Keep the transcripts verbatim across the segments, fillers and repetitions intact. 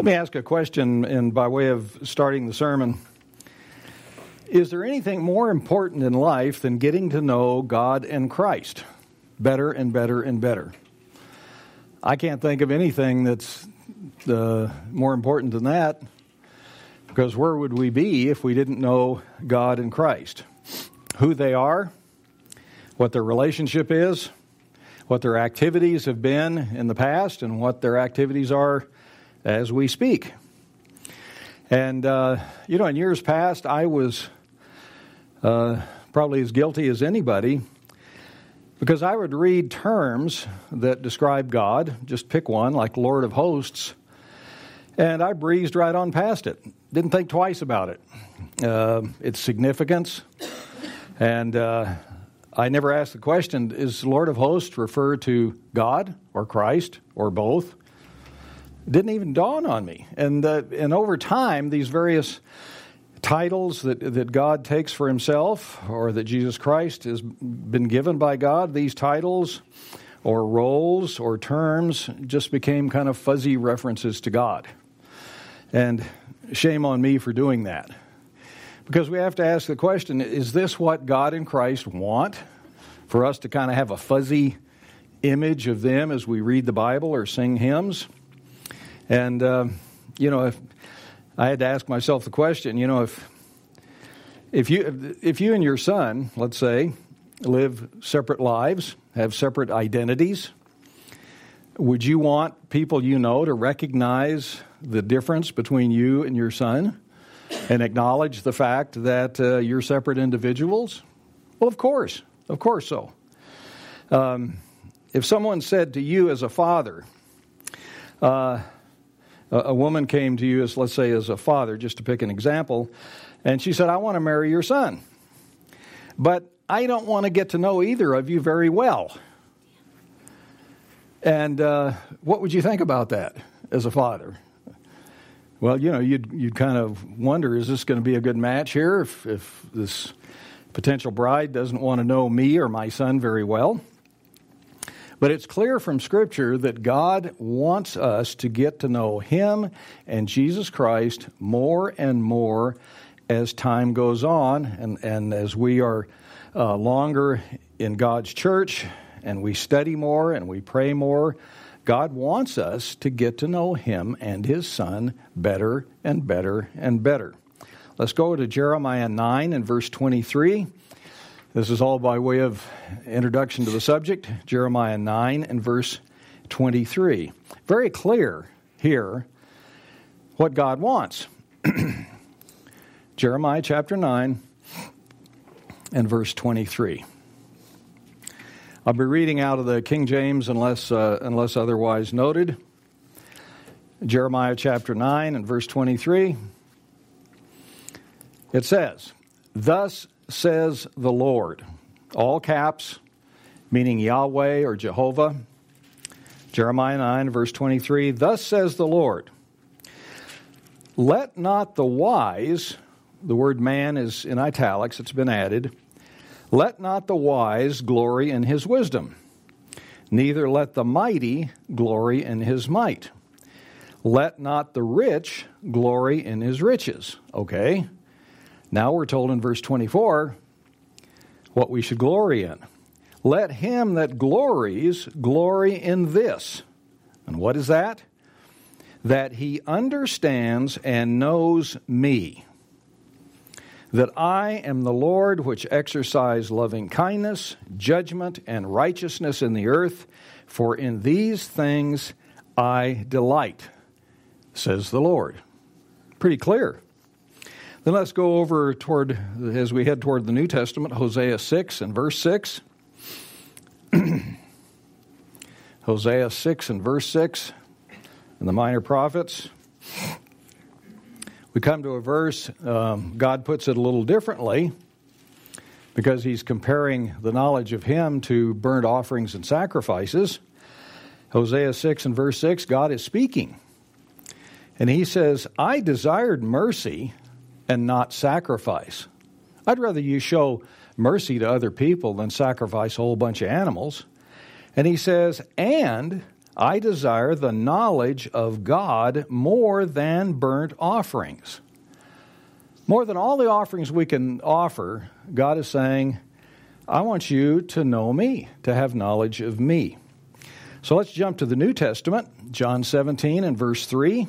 Let me ask a question in, by way of starting the sermon. Is there anything more important in life than getting to know God and Christ better and better and better? I can't think of anything that's uh, more important than that, because where would we be if we didn't know God and Christ? Who they are, what their relationship is, what their activities have been in the past, and what their activities are as we speak. And, uh, you know, in years past, I was uh, probably as guilty as anybody, because I would read terms that describe God, just pick one, like Lord of Hosts, and I breezed right on past it. Didn't think twice about it. Uh, its significance. And uh, I never asked the question, is Lord of Hosts refer to God or Christ or both? It didn't even dawn on me. And uh, and over time, these various titles that, that God takes for himself, or that Jesus Christ has been given by God, these titles or roles or terms just became kind of fuzzy references to God. And shame on me for doing that. Because we have to ask the question, is this what God and Christ want? For us to kind of have a fuzzy image of them as we read the Bible or sing hymns? And, uh, you know, if I had to ask myself the question, you know, if if you if you and your son, let's say, live separate lives, have separate identities, would you want people you know to recognize the difference between you and your son and acknowledge the fact that uh, you're separate individuals? Well, of course. Of course so. Um, if someone said to you as a father, uh, a, a woman came to you as, let's say, as a father, just to pick an example, and she said, I want to marry your son, but I don't want to get to know either of you very well. And uh, what would you think about that as a father? Well, you know, you'd you'd kind of wonder, is this going to be a good match here if, if this potential bride doesn't want to know me or my son very well? But it's clear from Scripture that God wants us to get to know him and Jesus Christ more and more as time goes on, and, and as we are uh, longer in God's church, and we study more and we pray more. God wants us to get to know him and his son better and better and better. Let's go to Jeremiah nine and verse twenty-three. This is all by way of introduction to the subject. Jeremiah nine and verse twenty-three. Very clear here what God wants. Jeremiah chapter nine and verse twenty-three. I'll be reading out of the King James unless uh, unless otherwise noted. Jeremiah chapter nine and verse twenty-three. It says, "Thus says the Lord," all caps, meaning Yahweh or Jehovah. Jeremiah nine verse twenty-three, "Thus says the Lord, let not the wise," the word man is in italics, it's been added, "let not the wise glory in his wisdom, neither let the mighty glory in his might. Let not the rich glory in his riches." Okay, now we're told in verse twenty-four what we should glory in. "Let him that glories glory in this." And what is that? "That he understands and knows me, that I am the Lord which exercise loving kindness, judgment, and righteousness in the earth, for in these things I delight, says the Lord." Pretty clear. Then let's go over toward, as we head toward the New Testament, Hosea six and verse six. Hosea six and verse six, and the Minor Prophets. We come to a verse, um, God puts it a little differently, because he's comparing the knowledge of him to burnt offerings and sacrifices. Hosea six and verse six, God is speaking. And he says, "I desired mercy and not sacrifice." I'd rather you show mercy to other people than sacrifice a whole bunch of animals. And he says, "And I desire the knowledge of God more than burnt offerings. More than all the offerings we can offer, God is saying, I want you to know me, to have knowledge of me. So let's jump to the New Testament, John seventeen and verse three.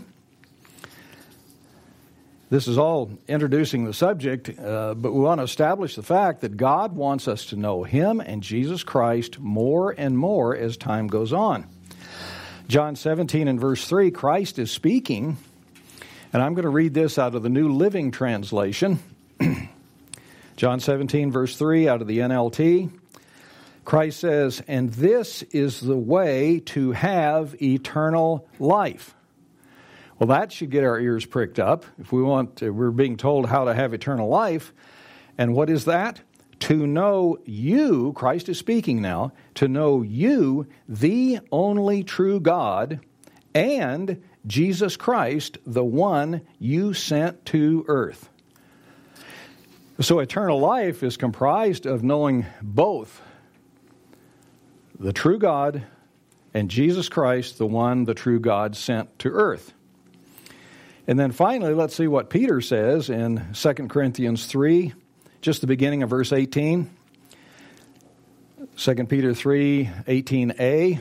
This is all introducing the subject, uh, but we want to establish the fact that God wants us to know Him and Jesus Christ more and more as time goes on. John seventeen and verse three, Christ is speaking, and I'm going to read this out of the New Living Translation. John seventeen, verse three, out of the N L T. Christ says, and this is the way to have eternal life. Well, that should get our ears pricked up. If we want to, we're being told how to have eternal life. And what is that? To know you, Christ is speaking now, to know you, the only true God, and Jesus Christ, the one you sent to earth. So eternal life is comprised of knowing both the true God and Jesus Christ, the one the true God sent to earth. And then finally, let's see what Peter says in Second Corinthians three, just the beginning of verse eighteen. Second Peter three, eighteen a.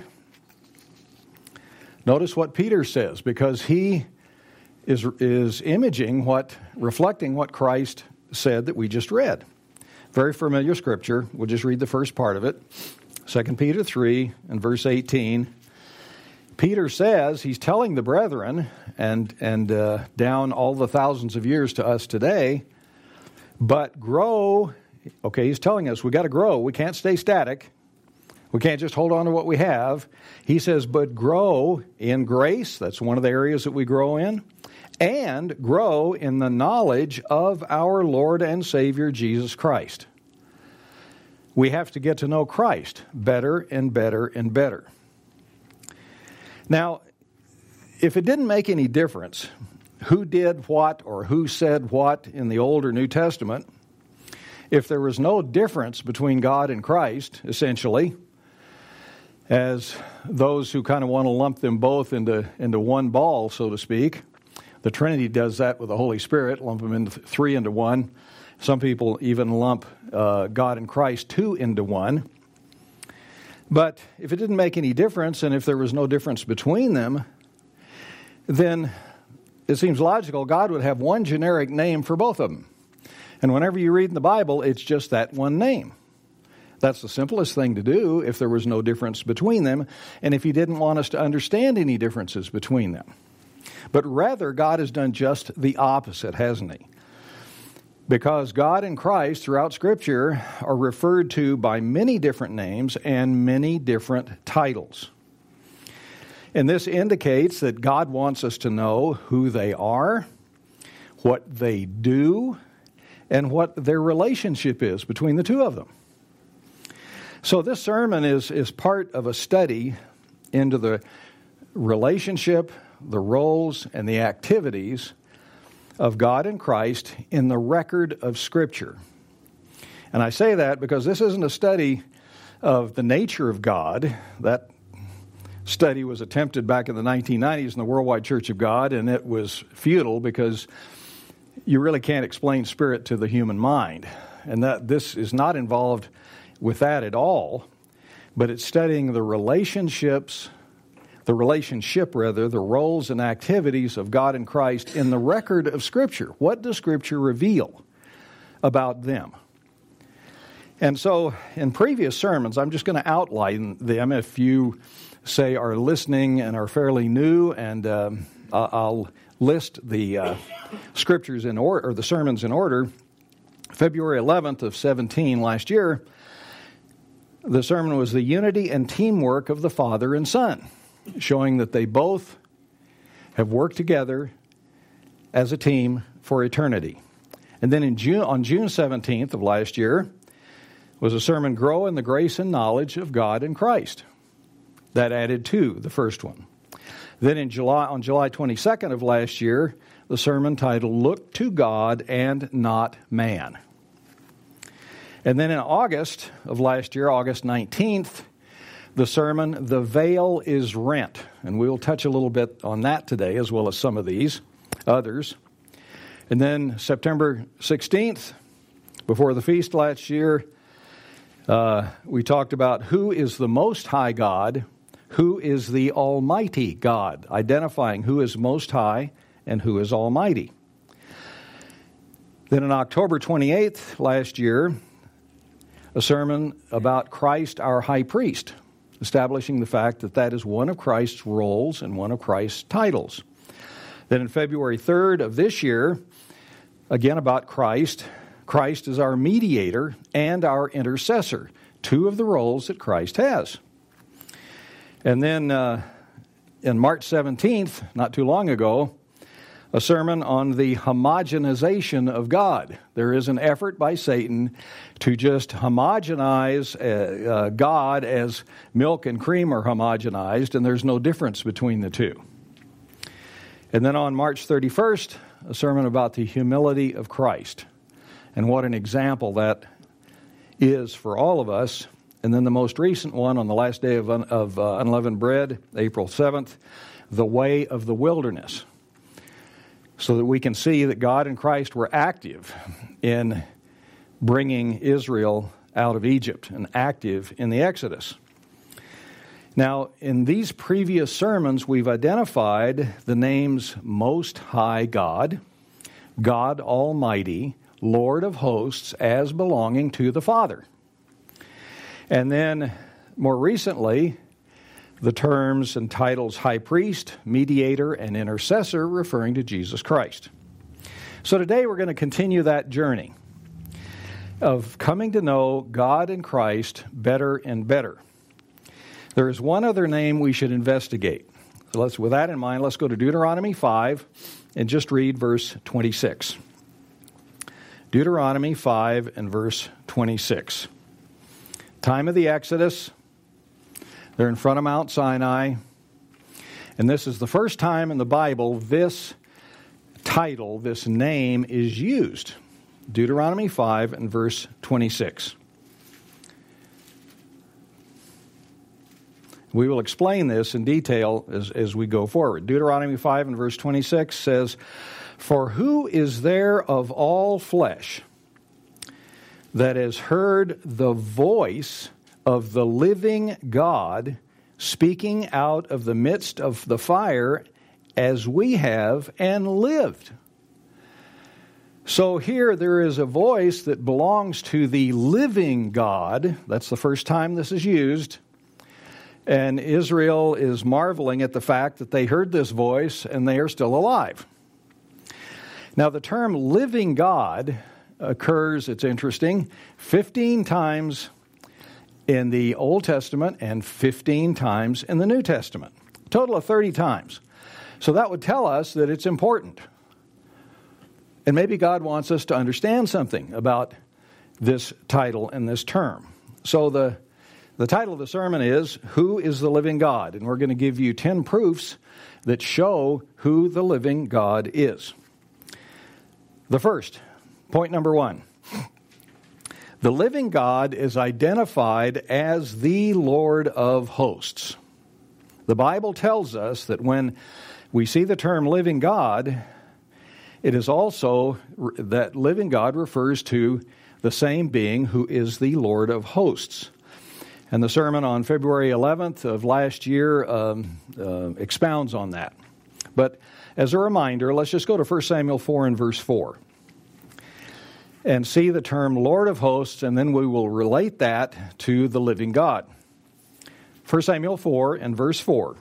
Notice what Peter says, because he is, is imaging what, reflecting what Christ said that we just read. Very familiar scripture. We'll just read the first part of it. Second Peter three and verse eighteen. Peter says, he's telling the brethren, and and uh, down all the thousands of years to us today, but grow, okay, he's telling us we got to grow. We can't stay static. We can't just hold on to what we have. He says, but grow in grace. That's one of the areas that we grow in. And grow in the knowledge of our Lord and Savior, Jesus Christ. We have to get to know Christ better and better and better. Now, if it didn't make any difference who did what or who said what in the Old or New Testament, if there was no difference between God and Christ, essentially, as those who kind of want to lump them both into, into one ball, so to speak, the Trinity does that with the Holy Spirit, lump them into three into one. Some people even lump uh, God and Christ two into one. But if it didn't make any difference, and if there was no difference between them, then it seems logical God would have one generic name for both of them. And whenever you read in the Bible, it's just that one name. That's the simplest thing to do if there was no difference between them, and if He didn't want us to understand any differences between them. But rather, God has done just the opposite, hasn't He? Because God and Christ throughout Scripture are referred to by many different names and many different titles. And this indicates that God wants us to know who they are, what they do, and what their relationship is between the two of them. So this sermon is, is part of a study into the relationship, the roles, and the activities of God and Christ in the record of Scripture. And I say that because this isn't a study of the nature of God. That study was attempted back in the nineteen nineties in the Worldwide Church of God, and it was futile because you really can't explain spirit to the human mind. And that this is not involved with that at all, but it's studying the relationships The relationship, rather, the roles and activities of God and Christ in the record of Scripture. What does Scripture reveal about them? And so, in previous sermons, I'm just going to outline them. If you, say, are listening and are fairly new, and um, I'll list the uh, Scriptures in order, or the sermons in order. February eleventh of seventeen last year, the sermon was the unity and teamwork of the Father and Son, showing that they both have worked together as a team for eternity. And then in June, on June seventeenth of last year was a sermon, Grow in the Grace and Knowledge of God and Christ. That added to the first one. Then in July, on July twenty-second of last year, the sermon titled, Look to God and Not Man. And then in August of last year, August nineteenth, the sermon, The Veil is Rent. And we'll touch a little bit on that today, as well as some of these others. And then September sixteenth, before the feast last year, uh, we talked about who is the Most High God, who is the Almighty God, identifying who is Most High and who is Almighty. Then on October twenty-eighth last year, a sermon about Christ our High Priest, establishing the fact that that is one of Christ's roles and one of Christ's titles. Then on February third of this year, again about Christ. Christ is our mediator and our intercessor, two of the roles that Christ has. And then uh, on March seventeenth, not too long ago, a sermon on the homogenization of God. There is an effort by Satan to just homogenize uh, uh, God as milk and cream are homogenized, and there's no difference between the two. And then on March thirty-first, a sermon about the humility of Christ, and what an example that is for all of us. And then the most recent one on the last day of, un- of uh, unleavened bread, April seventh, the way of the wilderness, so that we can see that God and Christ were active in bringing Israel out of Egypt and active in the Exodus. Now, in these previous sermons, we've identified the names Most High God, God Almighty, Lord of Hosts, as belonging to the Father. And then, more recently, the terms and titles High Priest, Mediator, and Intercessor, referring to Jesus Christ. So today we're going to continue that journey of coming to know God and Christ better and better. There is one other name we should investigate. So let's, with that in mind, let's go to Deuteronomy five and just read verse twenty-six. Deuteronomy five and verse twenty-six. Time of the Exodus. They're in front of Mount Sinai. And this is the first time in the Bible this title, this name is used. Deuteronomy five and verse twenty-six. We will explain this in detail as, as we go forward. Deuteronomy five and verse twenty-six says, "For who is there of all flesh that has heard the voice of the living God speaking out of the midst of the fire as we have and lived?" So here there is a voice that belongs to the living God. That's the first time this is used. And Israel is marveling at the fact that they heard this voice and they are still alive. Now the term living God occurs, it's interesting, fifteen times in the Old Testament and fifteen times in the New Testament. A total of thirty times. So that would tell us that it's important. And maybe God wants us to understand something about this title and this term. So the, the title of the sermon is, Who is the Living God? And we're going to give you ten proofs that show who the living God is. The first, point number one. The living God is identified as the Lord of hosts. The Bible tells us that when we see the term living God, it is also that living God refers to the same being who is the Lord of hosts. And the sermon on February eleventh of last year um, uh, expounds on that. But as a reminder, let's just go to First Samuel four and verse four. And see the term Lord of hosts, and then we will relate that to the living God. First Samuel four and verse four.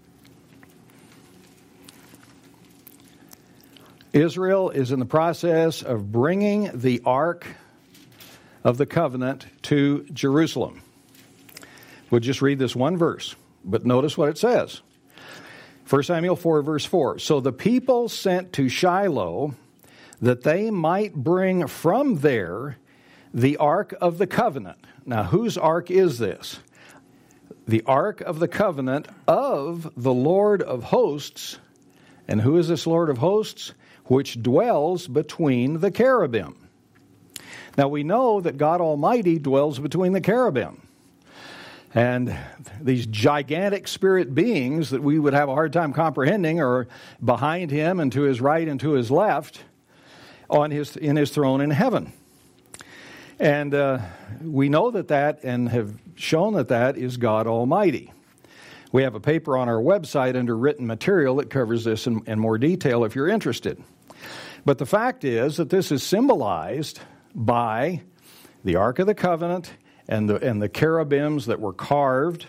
Israel is in the process of bringing the Ark of the Covenant to Jerusalem. We'll just read this one verse, but notice what it says. First Samuel four, verse four. So the people sent to Shiloh that they might bring from there the Ark of the Covenant. Now, whose Ark is this? The Ark of the Covenant of the Lord of hosts. And who is this Lord of hosts? Which dwells between the cherubim. Now, we know that God Almighty dwells between the cherubim. And these gigantic spirit beings that we would have a hard time comprehending are behind him and to his right and to his left on his in his throne in heaven. And uh, we know that that and have shown that that is God Almighty. We have a paper on our website under written material that covers this in, in more detail if you're interested. But the fact is that this is symbolized by the Ark of the Covenant and the, and the cherubims that were carved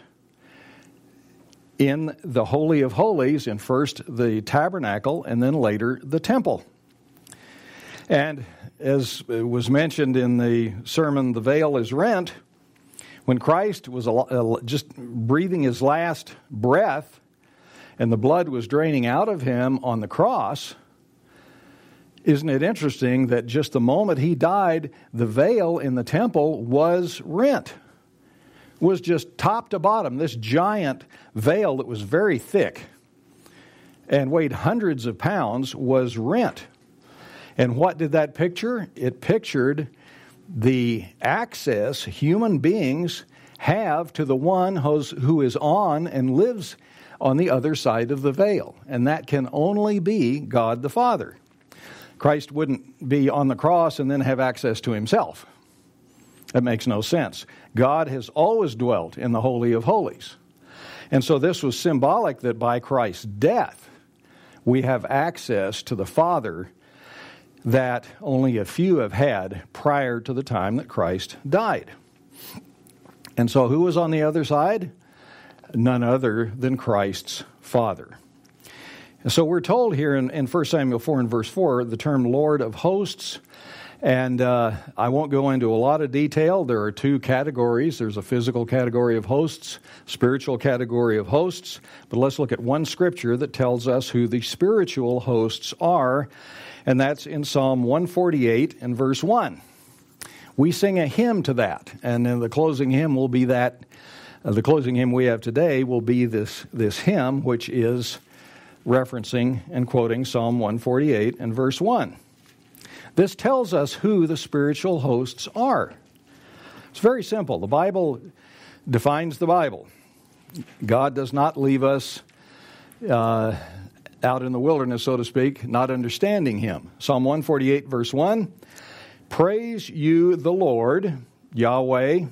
in the Holy of Holies, in first the tabernacle and then later the temple. And as was mentioned in the sermon, The Veil is Rent, when Christ was just breathing his last breath and the blood was draining out of him on the cross, isn't it interesting that just the moment he died, the veil in the temple was rent? Was just top to bottom, this giant veil that was very thick and weighed hundreds of pounds was rent. And what did that picture? It pictured the access human beings have to the one who's, who is on and lives on the other side of the veil. And that can only be God the Father. Christ wouldn't be on the cross and then have access to himself. That makes no sense. God has always dwelt in the Holy of Holies. And so this was symbolic that by Christ's death, we have access to the Father that only a few have had prior to the time that Christ died. And so who was on the other side? None other than Christ's Father. And so we're told here in, in First Samuel four and verse four, the term Lord of Hosts. And uh, I won't go into a lot of detail. There are two categories. There's a physical category of hosts, spiritual category of hosts. But let's look at one scripture that tells us who the spiritual hosts are. And that's in Psalm one forty-eight and verse one. We sing a hymn to that. And then the closing hymn will be that, uh, the closing hymn we have today will be this, this hymn, which is referencing and quoting Psalm one forty-eight and verse one. This tells us who the spiritual hosts are. It's very simple. The Bible defines the Bible. God does not leave us uh, out in the wilderness, so to speak, not understanding him. Psalm one forty-eight, verse one, praise you the Lord, Yahweh.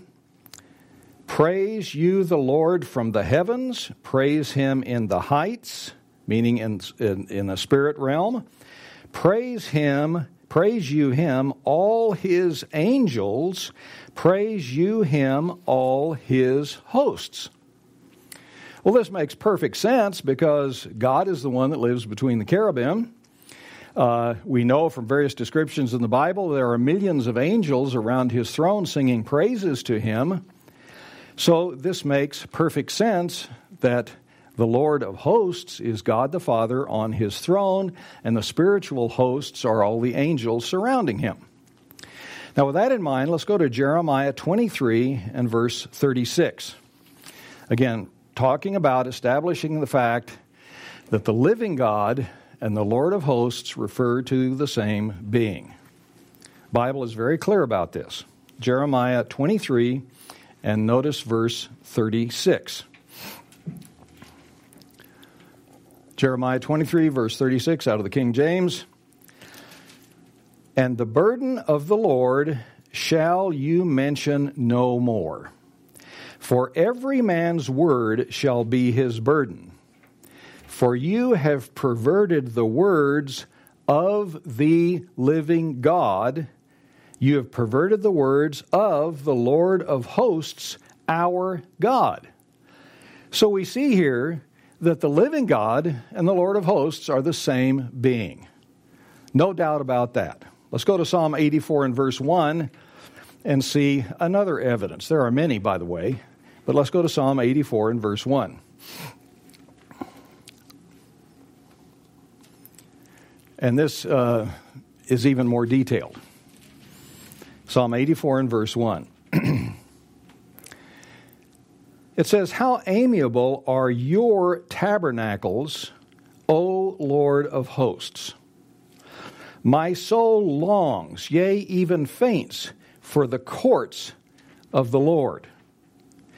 Praise you the Lord from the heavens. Praise him in the heights, meaning in, in, in a spirit realm. Praise him, praise you him, all his angels. Praise you him, all his hosts. Well, this makes perfect sense because God is the one that lives between the cherubim. Uh, we know from various descriptions in the Bible there are millions of angels around his throne singing praises to him. So this makes perfect sense that the Lord of hosts is God the Father on his throne, and the spiritual hosts are all the angels surrounding him. Now, with that in mind, let's go to Jeremiah twenty-three and verse thirty-six. Again, talking about establishing the fact that the living God and the Lord of hosts refer to the same being. The Bible is very clear about this. Jeremiah twenty-three, and notice verse thirty-six. Jeremiah twenty-three, verse thirty-six, out of the King James. And the burden of the Lord shall you mention no more. For every man's word shall be his burden. For you have perverted the words of the living God. You have perverted the words of the Lord of hosts, our God. So we see here that the living God and the Lord of hosts are the same being. No doubt about that. Let's go to Psalm eighty-four and verse one and see another evidence. There are many, by the way, but let's go to Psalm eighty-four and verse one. And this uh, is even more detailed. Psalm eighty-four and verse one. It says, how amiable are your tabernacles, O Lord of hosts. My soul longs, yea, even faints, for the courts of the Lord.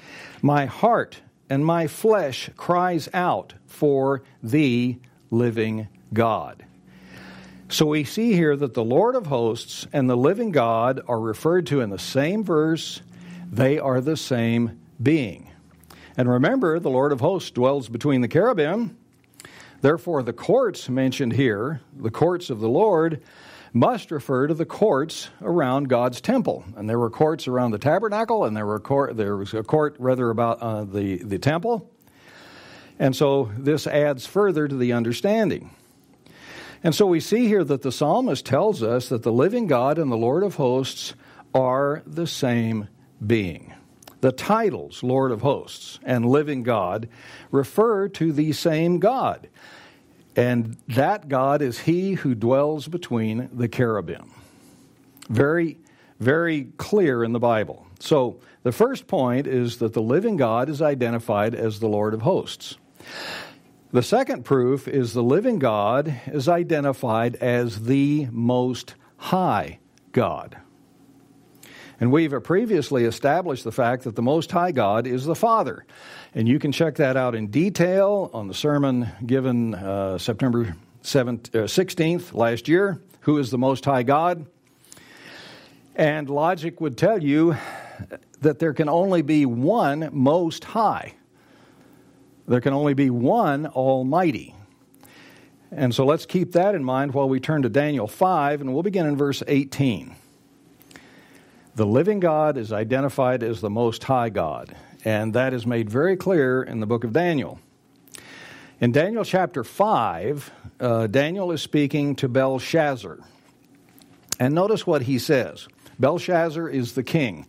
My heart and my flesh cries out for the living God. So we see here that the Lord of hosts and the living God are referred to in the same verse. They are the same being. And remember, the Lord of hosts dwells between the cherubim. Therefore, the courts mentioned here, the courts of the Lord, must refer to the courts around God's temple. And there were courts around the tabernacle, and there were court, there was a court rather about uh, the, the temple. And so this adds further to the understanding. And so we see here that the psalmist tells us that the living God and the Lord of hosts are the same being. The titles, Lord of hosts and living God, refer to the same God. And that God is he who dwells between the cherubim. Very, very clear in the Bible. So the first point is that the living God is identified as the Lord of hosts. The second proof is the living God is identified as the Most High God. And we've previously established the fact that the Most High God is the Father. And you can check that out in detail on the sermon given uh, September seventh, uh, sixteenth last year, Who is the Most High God? And logic would tell you that there can only be one Most High. There can only be one Almighty. And so let's keep that in mind while we turn to Daniel five, and we'll begin in verse eighteen. The living God is identified as the Most High God, and that is made very clear in the book of Daniel. In Daniel chapter five, uh, Daniel is speaking to Belshazzar. And notice what he says. Belshazzar is the king,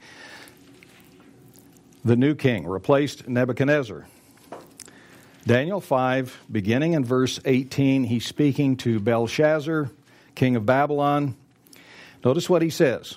the new king, replaced Nebuchadnezzar. Daniel five, beginning in verse eighteen, he's speaking to Belshazzar, king of Babylon. Notice what he says.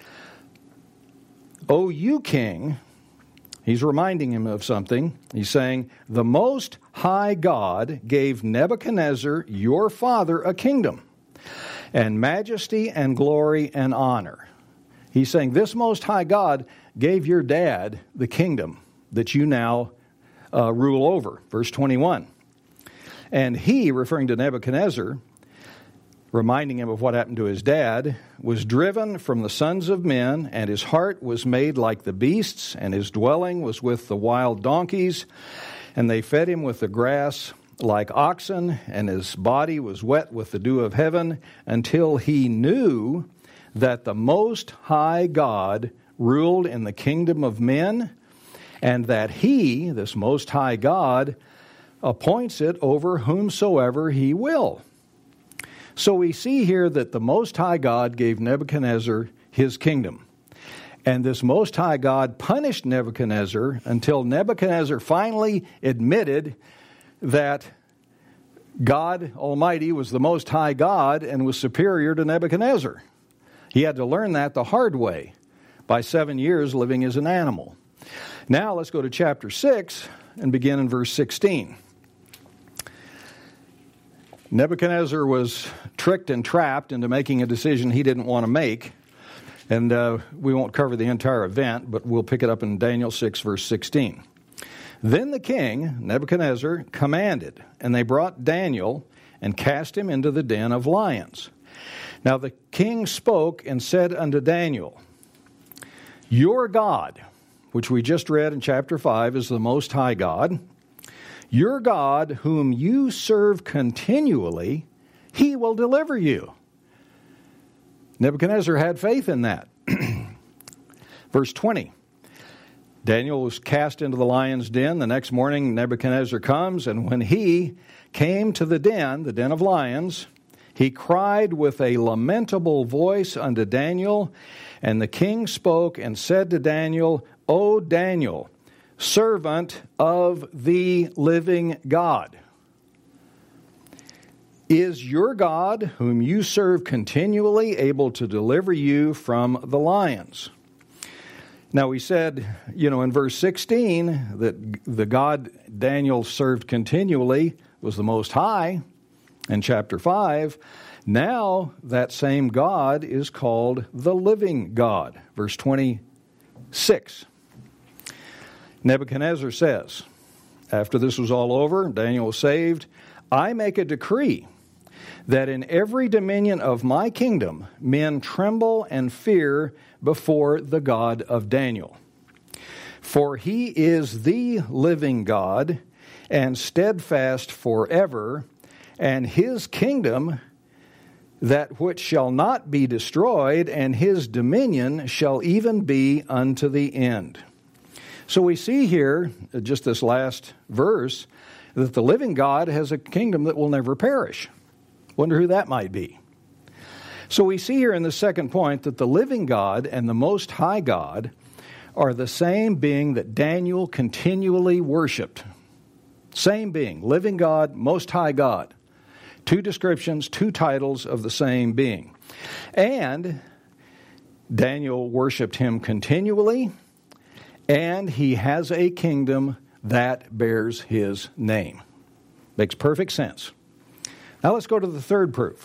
O you king, he's reminding him of something. He's saying, the Most High God gave Nebuchadnezzar, your father, a kingdom, and majesty and glory and honor. He's saying, this Most High God gave your dad the kingdom that you now Uh, rule over. Verse twenty-one. And he, referring to Nebuchadnezzar, reminding him of what happened to his dad, was driven from the sons of men, and his heart was made like the beasts, and his dwelling was with the wild donkeys, and they fed him with the grass like oxen, and his body was wet with the dew of heaven, until he knew that the Most High God ruled in the kingdom of men, and that he, this Most High God, appoints it over whomsoever he will. So we see here that the Most High God gave Nebuchadnezzar his kingdom. And this Most High God punished Nebuchadnezzar until Nebuchadnezzar finally admitted that God Almighty was the Most High God and was superior to Nebuchadnezzar. He had to learn that the hard way by seven years living as an animal. Now let's go to chapter six and begin in verse sixteen. Nebuchadnezzar was tricked and trapped into making a decision he didn't want to make. And uh, we won't cover the entire event, but we'll pick it up in Daniel six, verse sixteen. Then the king, Nebuchadnezzar, commanded, and they brought Daniel and cast him into the den of lions. Now the king spoke and said unto Daniel, your God, which we just read in chapter five, is the Most High God. Your God, whom you serve continually, he will deliver you. Nebuchadnezzar had faith in that. Verse twenty. Daniel was cast into the lion's den. The next morning Nebuchadnezzar comes, and when he came to the den, the den of lions, he cried with a lamentable voice unto Daniel, and the king spoke and said to Daniel, O Daniel, servant of the living God, is your God, whom you serve continually, able to deliver you from the lions? Now we said, you know, in verse sixteen, that the God Daniel served continually was the Most High in chapter five. Now that same God is called the living God. Verse twenty-six. Nebuchadnezzar says, after this was all over, Daniel was saved, I make a decree that in every dominion of my kingdom men tremble and fear before the God of Daniel. For he is the living God and steadfast forever, and his kingdom that which shall not be destroyed, and his dominion shall even be unto the end. So we see here, just this last verse, that the living God has a kingdom that will never perish. Wonder who that might be. So we see here in the second point that the living God and the Most High God are the same being that Daniel continually worshiped. Same being, living God, Most High God. Two descriptions, two titles of the same being. And Daniel worshiped him continually, and he has a kingdom that bears his name. Makes perfect sense. Now let's go to the third proof.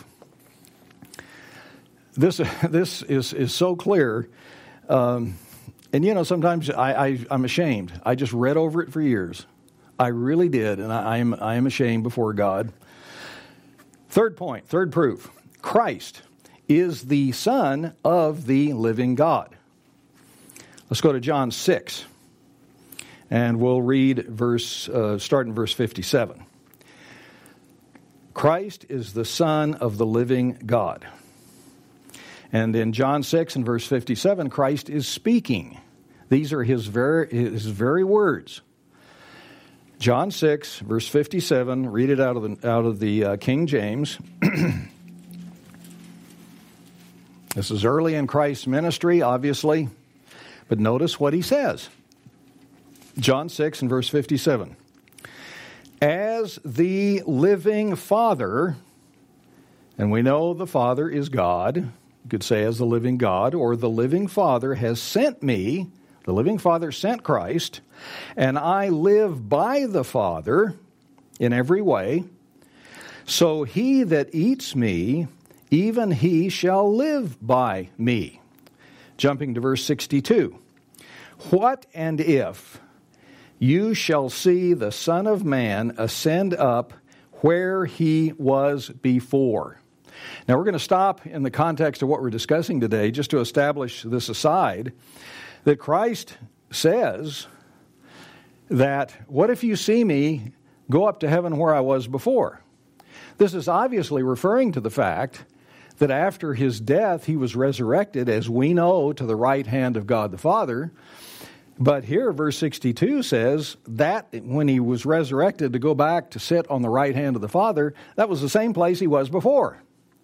This this is, is so clear. Um, and you know, sometimes I, I, I'm ashamed. I just read over it for years. I really did, and I, I am I am ashamed before God. Third point, third proof. Christ is the Son of the living God. Let's go to John six, and we'll read verse, uh, start in verse fifty-seven. Christ is the Son of the living God. And in John six and verse fifty-seven, Christ is speaking. These are his very, his very words. John six, verse fifty-seven, read it out of the, out of the uh, King James. This is early in Christ's ministry, obviously, but notice what he says. John six and verse fifty-seven. As the living Father, and we know the Father is God, you could say as the living God, or the living Father has sent me, the living Father sent Christ, and I live by the Father in every way. So he that eats me, even he shall live by me. Jumping to verse sixty-two. What and if you shall see the Son of Man ascend up where he was before? Now we're going to stop in the context of what we're discussing today just to establish this aside, that Christ says that, what if you see me go up to heaven where I was before? This is obviously referring to the fact that after his death, he was resurrected, as we know, to the right hand of God the Father. But here, verse sixty-two says that when he was resurrected to go back to sit on the right hand of the Father, that was the same place he was before.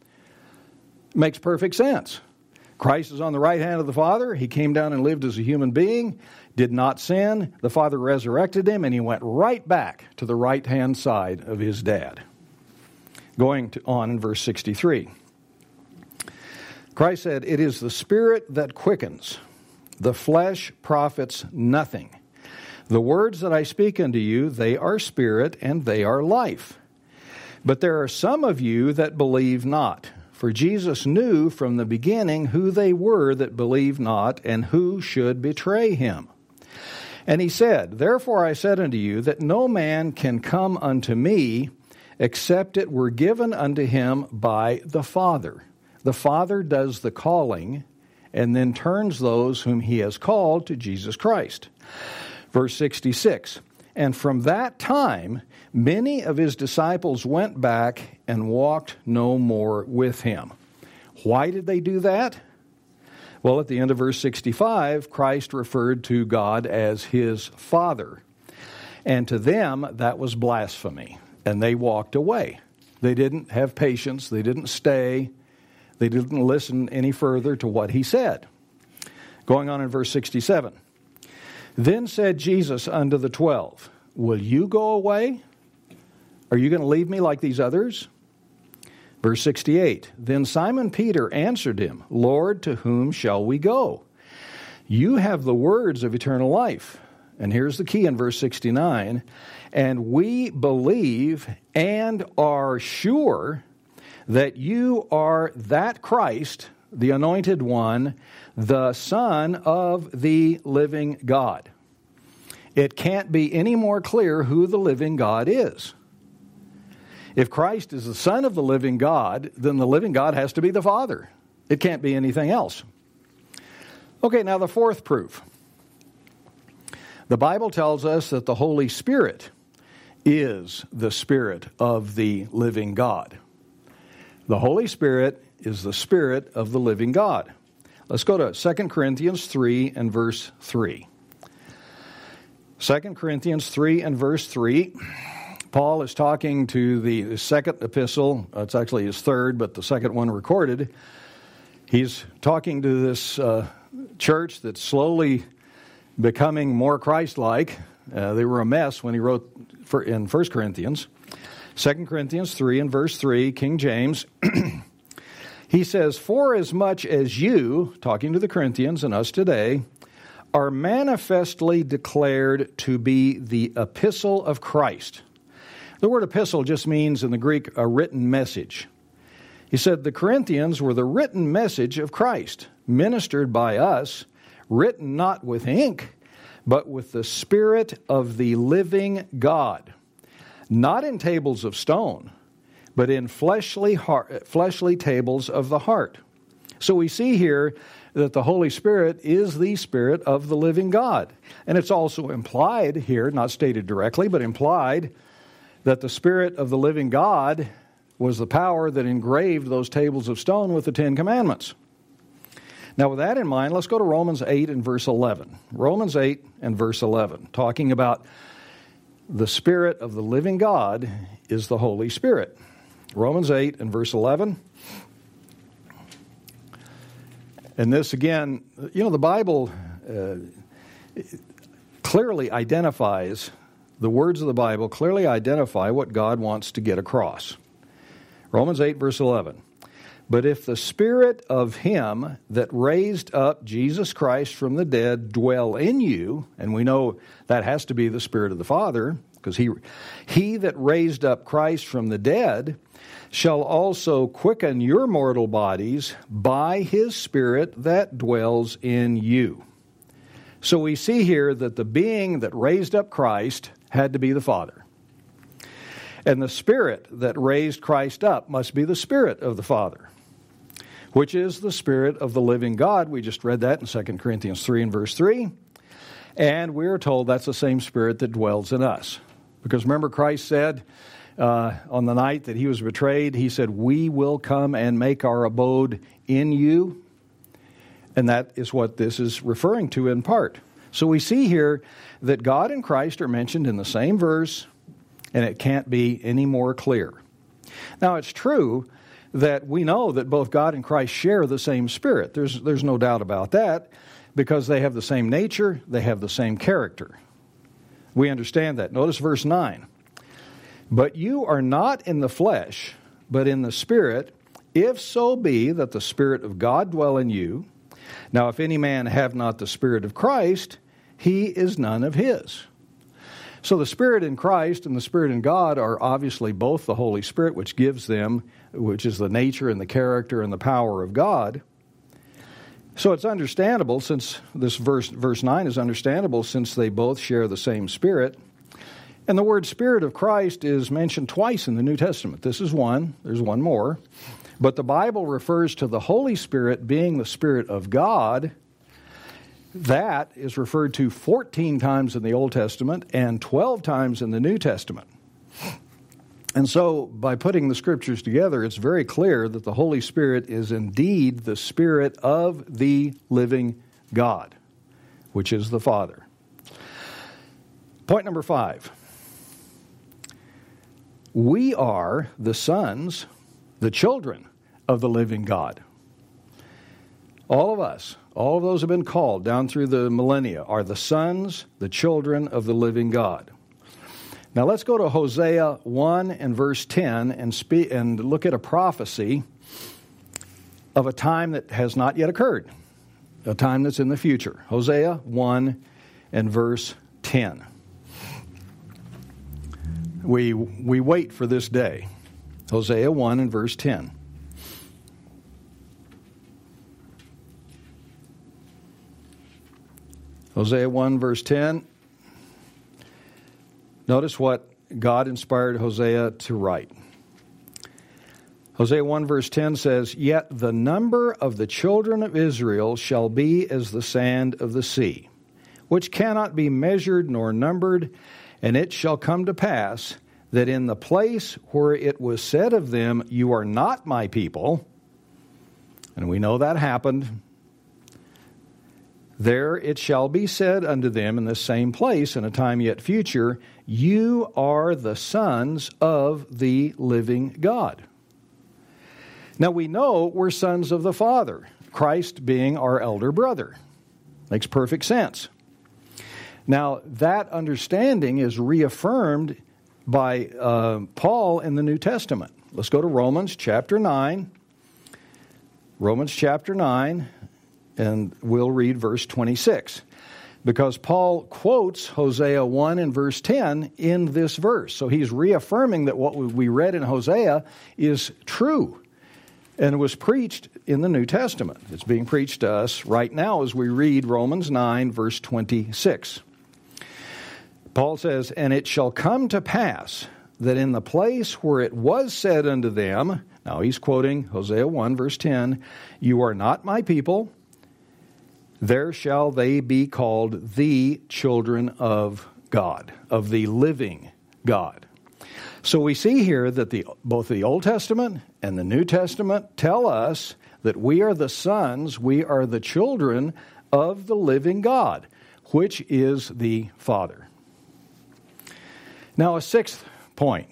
Makes perfect sense. Christ is on the right hand of the Father. He came down and lived as a human being, did not sin. The Father resurrected him, and he went right back to the right-hand side of his dad. Going to, on in verse sixty-three. Christ said, "It is the Spirit that quickens. The flesh profits nothing. The words that I speak unto you, they are spirit and they are life. But there are some of you that believe not. For Jesus knew from the beginning who they were that believed not and who should betray him. And he said, Therefore I said unto you that no man can come unto me except it were given unto him by the Father. The Father does the calling and then turns those whom he has called to Jesus Christ." Verse sixty-six, "And from that time many of his disciples went back and walked no more with him." Why did they do that? Well, at the end of verse sixty-five, Christ referred to God as his Father. And to them, that was blasphemy. And they walked away. They didn't have patience. They didn't stay. They didn't listen any further to what he said. Going on in verse sixty-seven. "Then said Jesus unto the twelve, Will you go away? Are you going to leave me like these others?" Verse sixty-eight. "Then Simon Peter answered him, Lord, to whom shall we go? You have the words of eternal life." And here's the key in verse sixty-nine. "And we believe and are sure that you are that Christ, the anointed one, the Son of the living God." it can't be any more clear who the living God is. If Christ is the Son of the living God, then the living God has to be the Father. It can't be anything else. Okay, now the fourth proof. The Bible tells us that the Holy Spirit is the Spirit of the living God. The Holy Spirit is the Spirit of the living God. Let's go to Second Corinthians three and verse three. Second Corinthians three and verse three. Paul is talking to the second epistle. It's actually his third, but the second one recorded. He's talking to this uh, church that's slowly becoming more Christ-like. Uh, they were a mess when he wrote for, in First Corinthians. Second Corinthians three and verse three, King James. He says, "For as much as you," talking to the Corinthians and us today, "are manifestly declared to be the epistle of Christ." The word epistle just means in the Greek a written message. He said the Corinthians were the written message of Christ, ministered by us, written not with ink, but with the Spirit of the living God, not in tables of stone, but in fleshly heart, fleshly tables of the heart. So we see here that the Holy Spirit is the Spirit of the living God. And it's also implied here, not stated directly, but implied, that the Spirit of the living God was the power that engraved those tables of stone with the Ten Commandments. Now, with that in mind, let's go to Romans eight and verse eleven. Romans eight and verse eleven, talking about the Spirit of the living God is the Holy Spirit. Romans eight and verse eleven. And this again, you know, the Bible uh, clearly identifies, the words of the Bible clearly identify what God wants to get across. Romans eight verse eleven. "But if the Spirit of Him that raised up Jesus Christ from the dead dwell in you," and we know that has to be the Spirit of the Father, because he, he that raised up Christ from the dead shall also quicken your mortal bodies by His Spirit that dwells in you. So we see here that the being that raised up Christ had to be the Father. And the Spirit that raised Christ up must be the Spirit of the Father, which is the Spirit of the living God. We just read that in Second Corinthians three and verse three. And we are told that's the same Spirit that dwells in us. Because remember, Christ said uh, on the night that He was betrayed, He said, "We will come and make our abode in you." And that is what this is referring to in part. So we see here that God and Christ are mentioned in the same verse, and it can't be any more clear. Now, it's true that we know that both God and Christ share the same Spirit. There's, there's no doubt about that, because they have the same nature, they have the same character. We understand that. Notice verse nine. "But you are not in the flesh, but in the Spirit, if so be that the Spirit of God dwell in you. Now if any man have not the Spirit of Christ, he is none of His." So the Spirit in Christ and the Spirit in God are obviously both the Holy Spirit, which gives them, which is the nature and the character and the power of God. So it's understandable, since this verse, verse nine is understandable, since they both share the same Spirit. And the word Spirit of Christ is mentioned twice in the New Testament. This is one. There's one more. But the Bible refers to the Holy Spirit being the Spirit of God. That is referred to fourteen times in the Old Testament and twelve times in the New Testament. And so, by putting the Scriptures together, it's very clear that the Holy Spirit is indeed the Spirit of the living God, which is the Father. Point number five. We are the sons, the children of the living God. All of us, all of those who have been called down through the millennia are the sons, the children of the living God. Now let's go to Hosea one and verse ten and speak and look at a prophecy of a time that has not yet occurred, a time that's in the future. Hosea one and verse ten. We we wait for this day. Hosea one and verse ten. Hosea one verse ten. Notice what God inspired Hosea to write. Hosea one verse ten says, "Yet the number of the children of Israel shall be as the sand of the sea, which cannot be measured nor numbered, and it shall come to pass that in the place where it was said of them, 'You are not my people,'" and we know that happened, "there it shall be said unto them in the same place in a time yet future, 'You are the sons of the living God.'" Now we know we're sons of the Father, Christ being our elder brother. Makes perfect sense. Now that understanding is reaffirmed by uh, Paul in the New Testament. Let's go to Romans chapter nine. Romans chapter nine, and we'll read verse twenty-six. Because Paul quotes Hosea one and verse ten in this verse. So he's reaffirming that what we read in Hosea is true and was preached in the New Testament. It's being preached to us right now as we read Romans nine, verse twenty-six. Paul says, "And it shall come to pass that in the place where it was said unto them," now he's quoting Hosea one, verse ten, "You are not my people, there shall they be called the children of God," of the living God. So we see here that the both the Old Testament and the New Testament tell us that we are the sons, we are the children of the living God, which is the Father. Now a sixth point.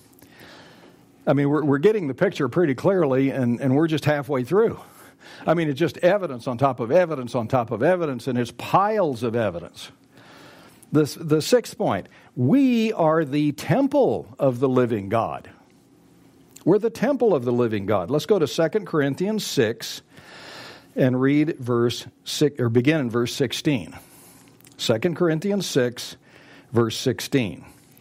I mean, we're, we're getting the picture pretty clearly, and, and we're just halfway through. I mean, it's just evidence on top of evidence on top of evidence, and it's piles of evidence. The, the sixth point, we are the temple of the living God. We're the temple of the living God. Let's go to Second Corinthians six and read verse six, or begin in verse sixteen. Second Corinthians six, verse sixteen.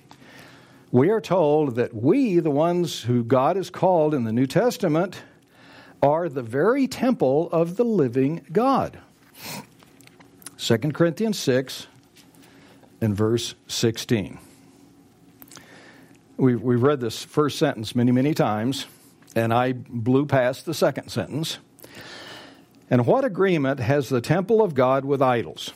We are told that we, the ones who God has called in the New Testament, are the very temple of the living God. Second Corinthians six and verse sixteen. We've, we've read this first sentence many, many times, and I blew past the second sentence. "And what agreement has the temple of God with idols?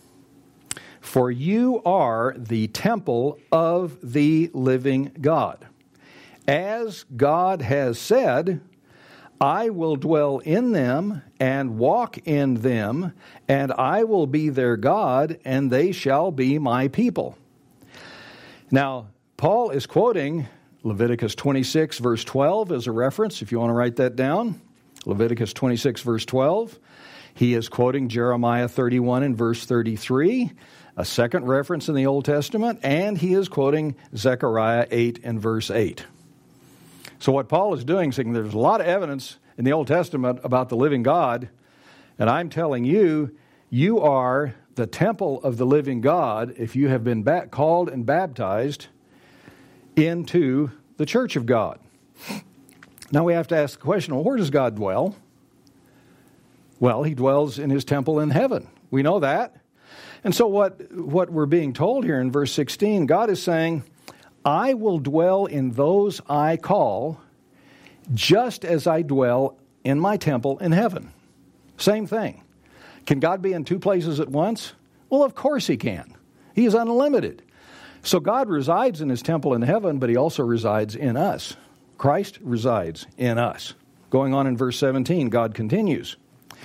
For you are the temple of the living God. As God has said, I will dwell in them and walk in them, and I will be their God, and they shall be my people." Now, Paul is quoting Leviticus twenty-six, verse twelve as a reference, if you want to write that down. Leviticus twenty-six, verse twelve. He is quoting Jeremiah thirty-one and verse thirty-three, a second reference in the Old Testament, and he is quoting Zechariah eight and verse eight. So what Paul is doing is saying there's a lot of evidence in the Old Testament about the living God, and I'm telling you, you are the temple of the living God if you have been ba- called and baptized into the church of God. Now we have to ask the question, well, where does God dwell? Well, he dwells in his temple in heaven. We know that. And so what, what we're being told here in verse sixteen, God is saying, I will dwell in those I call, just as I dwell in my temple in heaven. Same thing. Can God be in two places at once? Well, of course he can. He is unlimited. So God resides in his temple in heaven, but he also resides in us. Christ resides in us. Going on in verse seventeen, God continues.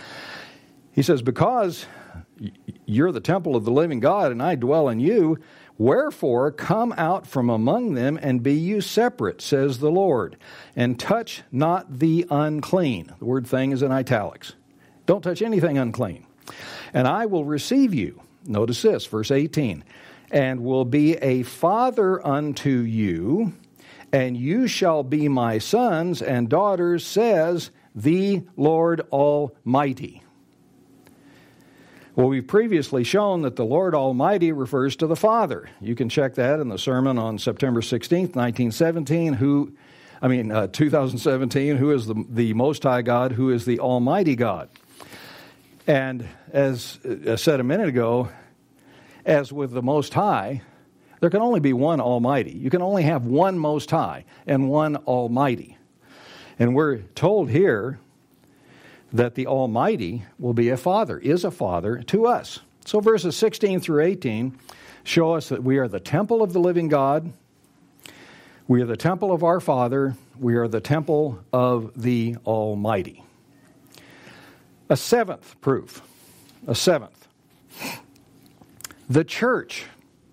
He says, because you're the temple of the living God, and I dwell in you, wherefore come out from among them and be you separate, says the Lord, and touch not the unclean. The word thing is in italics. Don't touch anything unclean. And I will receive you. Notice this, verse eighteen. And will be a father unto you, and you shall be my sons and daughters, says the Lord Almighty. Well, we've previously shown that the Lord Almighty refers to the Father. You can check that in the sermon on September sixteenth, nineteen seventeen, who, I mean, uh, two thousand seventeen, who is the, the Most High God, who is the Almighty God. And as I said a minute ago, as with the Most High, There can only be one Almighty. You can only have one Most High and one Almighty. And we're told here that the Almighty will be a Father, is a Father to us. So verses sixteen through eighteen show us that we are the temple of the living God. We are the temple of our Father. We are the temple of the Almighty. A seventh proof. A seventh. The church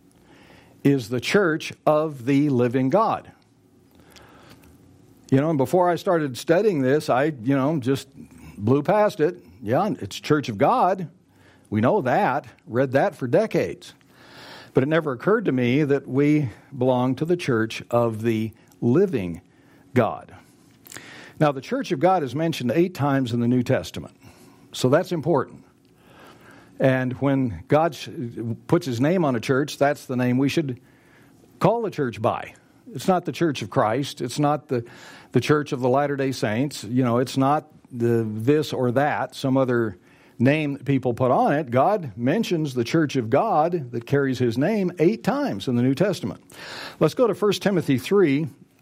is the church of the living God. You know, and before I started studying this, I, you know, just blew past it. Yeah, it's Church of God. We know that. Read that for decades. But it never occurred to me that we belong to the church of the living God. Now, the church of God is mentioned eight times in the New Testament. So that's important. And when God puts his name on a church, that's the name we should call the church by. It's not the Church of Christ. It's not the, the Church of the Latter-day Saints. You know, it's not the this or that, some other name that people put on it. God mentions the Church of God that carries his name eight times in the New Testament. Let's go to First Timothy three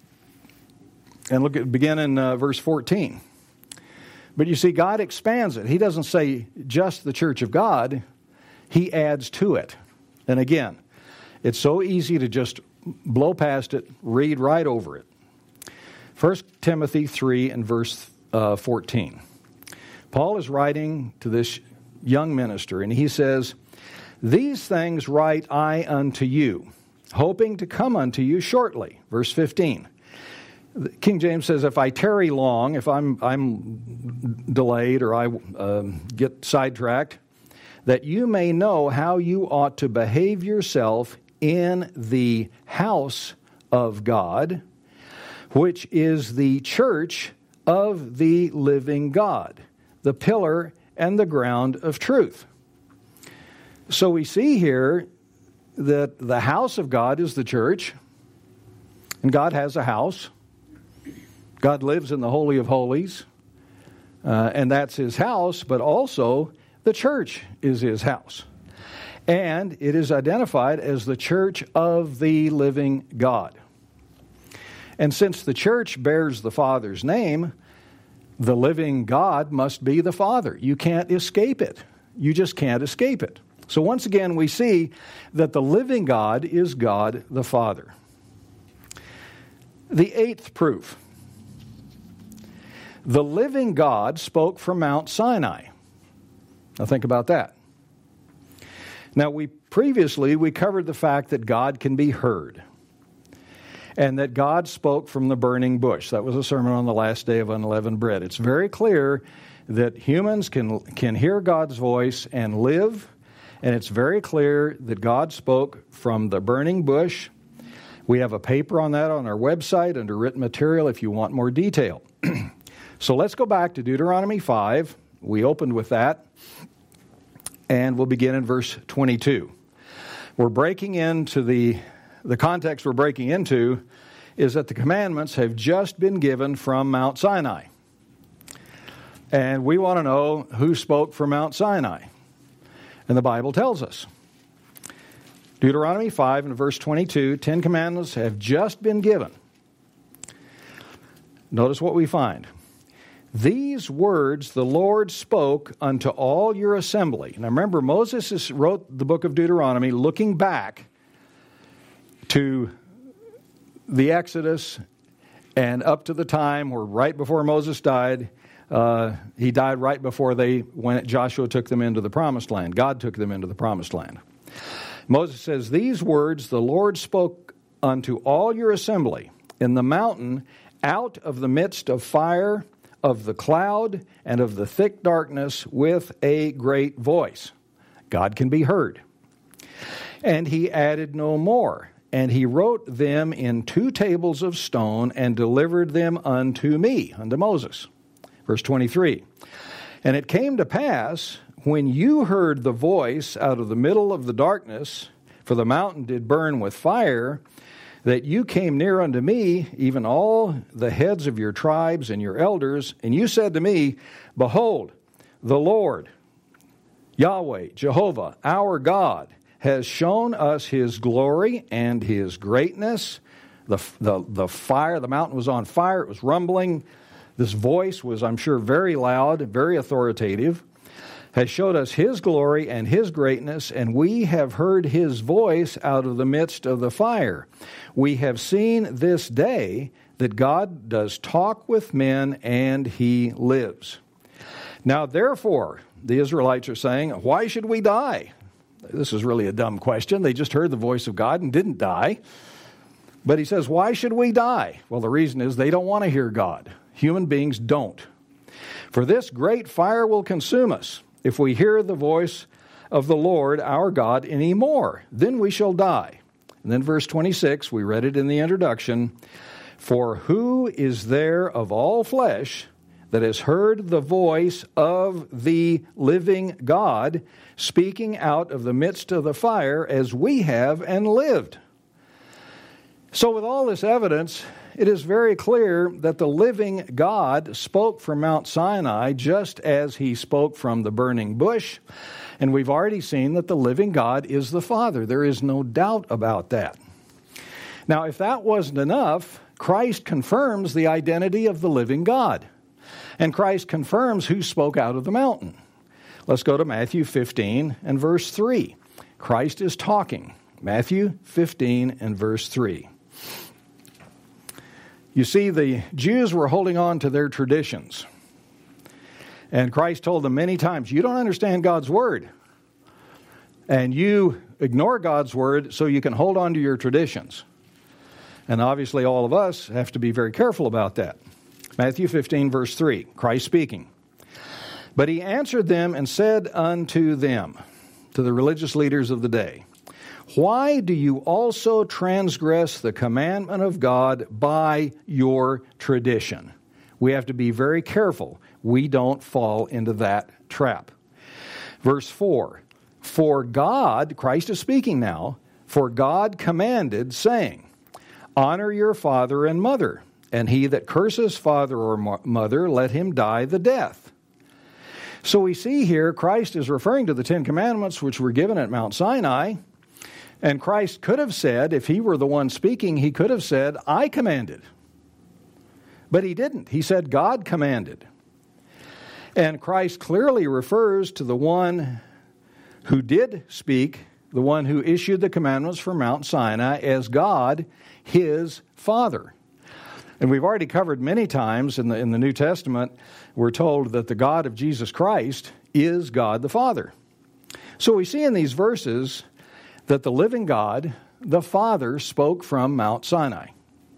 and look at begin in uh, verse fourteen. But you see, God expands it. He doesn't say just the Church of God. He adds to it. And again, it's so easy to just blow past it, read right over it. First Timothy three and verse uh, fourteen. Paul is writing to this young minister, and he says, "These things write I unto you, hoping to come unto you shortly." Verse fifteen. King James says, "If I tarry long, if I'm I'm delayed or I uh, get sidetracked, that you may know how you ought to behave yourself in the house of God, which is the church of the living God, the pillar and the ground of truth." So we see here that the house of God is the church, and God has a house. God lives in the Holy of Holies, uh, and that's his house, but also the church is his house. And it is identified as the church of the living God. And since the church bears the Father's name, the living God must be the Father. You can't escape it. You just can't escape it. So once again, we see that the living God is God the Father. The eighth proof. The living God spoke from Mount Sinai. Now think about that. Now, we previously, we covered the fact that God can be heard and that God spoke from the burning bush. That was a sermon on the last day of unleavened bread. It's very clear that humans can, can hear God's voice and live, and it's very clear that God spoke from the burning bush. We have a paper on that on our website under written material if you want more detail. So let's go back to Deuteronomy five. We opened with that. And we'll begin in verse twenty-two. We're breaking into the, the context we're breaking into is that the commandments have just been given from Mount Sinai. And we want to know who spoke from Mount Sinai. And the Bible tells us. Deuteronomy five and verse twenty-two, Ten Commandments have just been given. Notice what we find. "These words the Lord spoke unto all your assembly." Now remember, Moses wrote the book of Deuteronomy looking back to the Exodus and up to the time where right before Moses died, uh, he died right before they when Joshua took them into the promised land. God took them into the promised land. Moses says, "These words the Lord spoke unto all your assembly in the mountain out of the midst of fire, of the cloud, and of the thick darkness with a great voice." God can be heard. "And he added no more. And he wrote them in two tables of stone and delivered them unto me," unto Moses. Verse twenty-three. "And it came to pass, when you heard the voice out of the middle of the darkness, for the mountain did burn with fire, that you came near unto me, even all the heads of your tribes and your elders, and you said to me, Behold, the Lord, Yahweh, Jehovah, our God, has shown us his glory and his greatness. The, the, the fire, the mountain was on fire, it was rumbling. This voice was, I'm sure, very loud, very authoritative. Has showed us his glory and his greatness, and we have heard his voice out of the midst of the fire. We have seen this day that God does talk with men, and he lives. Now, therefore, the Israelites are saying, why should we die? This is really a dumb question. They just heard the voice of God and didn't die. But he says, why should we die? Well, the reason is they don't want to hear God. Human beings don't. For this great fire will consume us if we hear the voice of the Lord our God anymore. Then we shall die. And then verse twenty-six, we read it in the introduction. For who is there of all flesh that has heard the voice of the living God speaking out of the midst of the fire as we have and lived? So with all this evidence, it is very clear that the living God spoke from Mount Sinai just as he spoke from the burning bush. And we've already seen that the living God is the Father. There is no doubt about that. Now, if that wasn't enough, Christ confirms the identity of the living God. And Christ confirms who spoke out of the mountain. Let's go to Matthew fifteen and verse three. Christ is talking. Matthew fifteen and verse three. You see, the Jews were holding on to their traditions. And Christ told them many times, you don't understand God's word. And you ignore God's word so you can hold on to your traditions. And obviously all of us have to be very careful about that. Matthew fifteen, verse three, Christ speaking. But he answered them and said unto them, to the religious leaders of the day, why do you also transgress the commandment of God by your tradition? We have to be very careful we don't fall into that trap. Verse four, for God, Christ is speaking now, for God commanded, saying, honor your father and mother, and he that curses father or mother, let him die the death. So we see here Christ is referring to the Ten Commandments which were given at Mount Sinai. And Christ could have said, if he were the one speaking, he could have said, I commanded. But he didn't. He said, God commanded. And Christ clearly refers to the one who did speak, the one who issued the commandments from Mount Sinai, as God, his Father. And we've already covered many times in the, in the New Testament, we're told that the God of Jesus Christ is God the Father. So we see in these verses that the living God, the Father, spoke from Mount Sinai.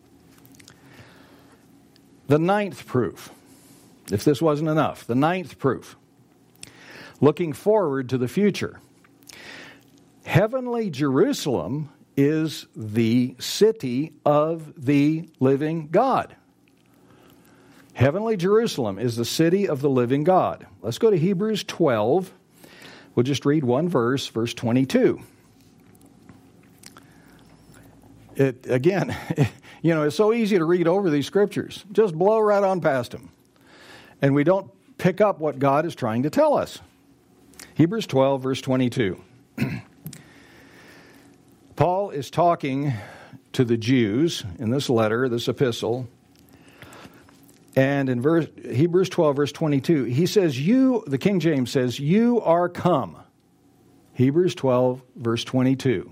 The ninth proof, if this wasn't enough, the ninth proof, looking forward to the future. Heavenly Jerusalem is the city of the living God. Heavenly Jerusalem is the city of the living God. Let's go to Hebrews twelve. We'll just read one verse, verse twenty-two. It, again, you know, it's so easy to read over these scriptures. Just blow right on past them. And we don't pick up what God is trying to tell us. Hebrews twelve, verse twenty-two. Paul is talking to the Jews in this letter, this epistle. And in verse, Hebrews twelve, verse twenty-two, he says, you, the King James says, you are come. Hebrews twelve, verse twenty-two.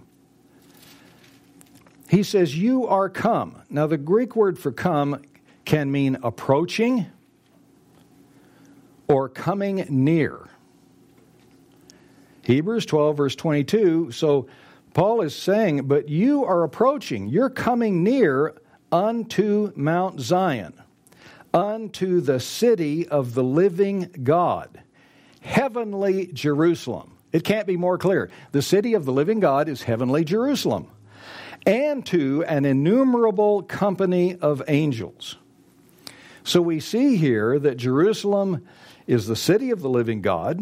He says, you are come. Now, the Greek word for come can mean approaching or coming near. Hebrews twelve, verse twenty-two. So Paul is saying, but you are approaching, you're coming near unto Mount Zion, unto the city of the living God, heavenly Jerusalem. It can't be more clear. The city of the living God is heavenly Jerusalem, and to an innumerable company of angels. So we see here that Jerusalem is the city of the living God,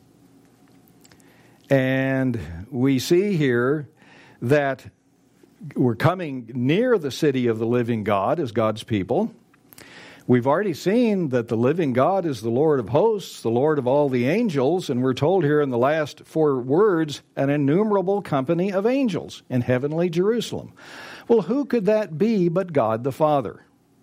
and we see here that we're coming near the city of the living God as God's people. We've already seen that the living God is the Lord of hosts, the Lord of all the angels, and we're told here in the last four words, an innumerable company of angels in heavenly Jerusalem. Well, who could that be but God the Father?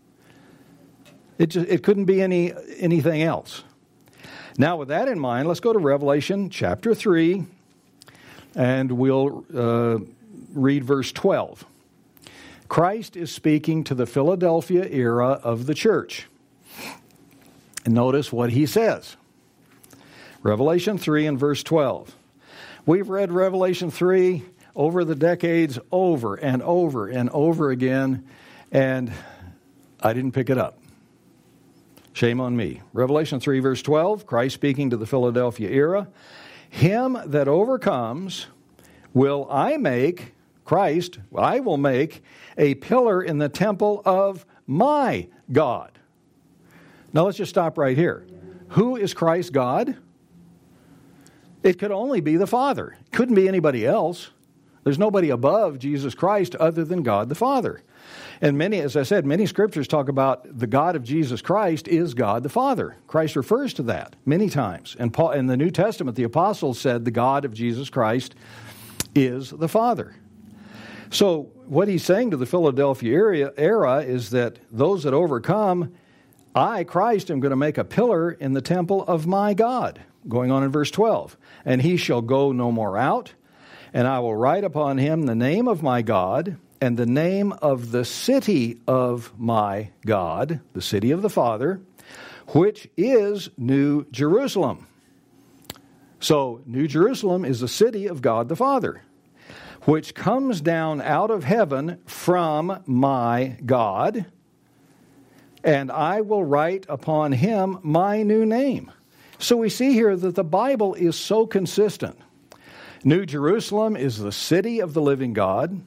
It just, it couldn't be any anything else. Now, with that in mind, let's go to Revelation chapter three, and we'll uh, read verse twelve. Christ is speaking to the Philadelphia era of the church. And notice what he says. Revelation three and verse twelve. We've read Revelation three over the decades over and over and over again, and I didn't pick it up. Shame on me. Revelation three verse twelve, Christ speaking to the Philadelphia era. Him that overcomes will I make, Christ, I will make a pillar in the temple of my God. Now let's just stop right here. Who is Christ God? It could only be the Father. It couldn't be anybody else. There's nobody above Jesus Christ other than God the Father. And many, as I said, many scriptures talk about the God of Jesus Christ is God the Father. Christ refers to that many times. And Paul, in the New Testament, the apostles said the God of Jesus Christ is the Father. So what he's saying to the Philadelphia area, era is that those that overcome, I, Christ, am going to make a pillar in the temple of my God. Going on in verse twelve. And he shall go no more out, and I will write upon him the name of my God, and the name of the city of my God, the city of the Father, which is New Jerusalem. So, New Jerusalem is the city of God the Father, which comes down out of heaven from my God, and I will write upon him my new name. So we see here that the Bible is so consistent. New Jerusalem is the city of the living God.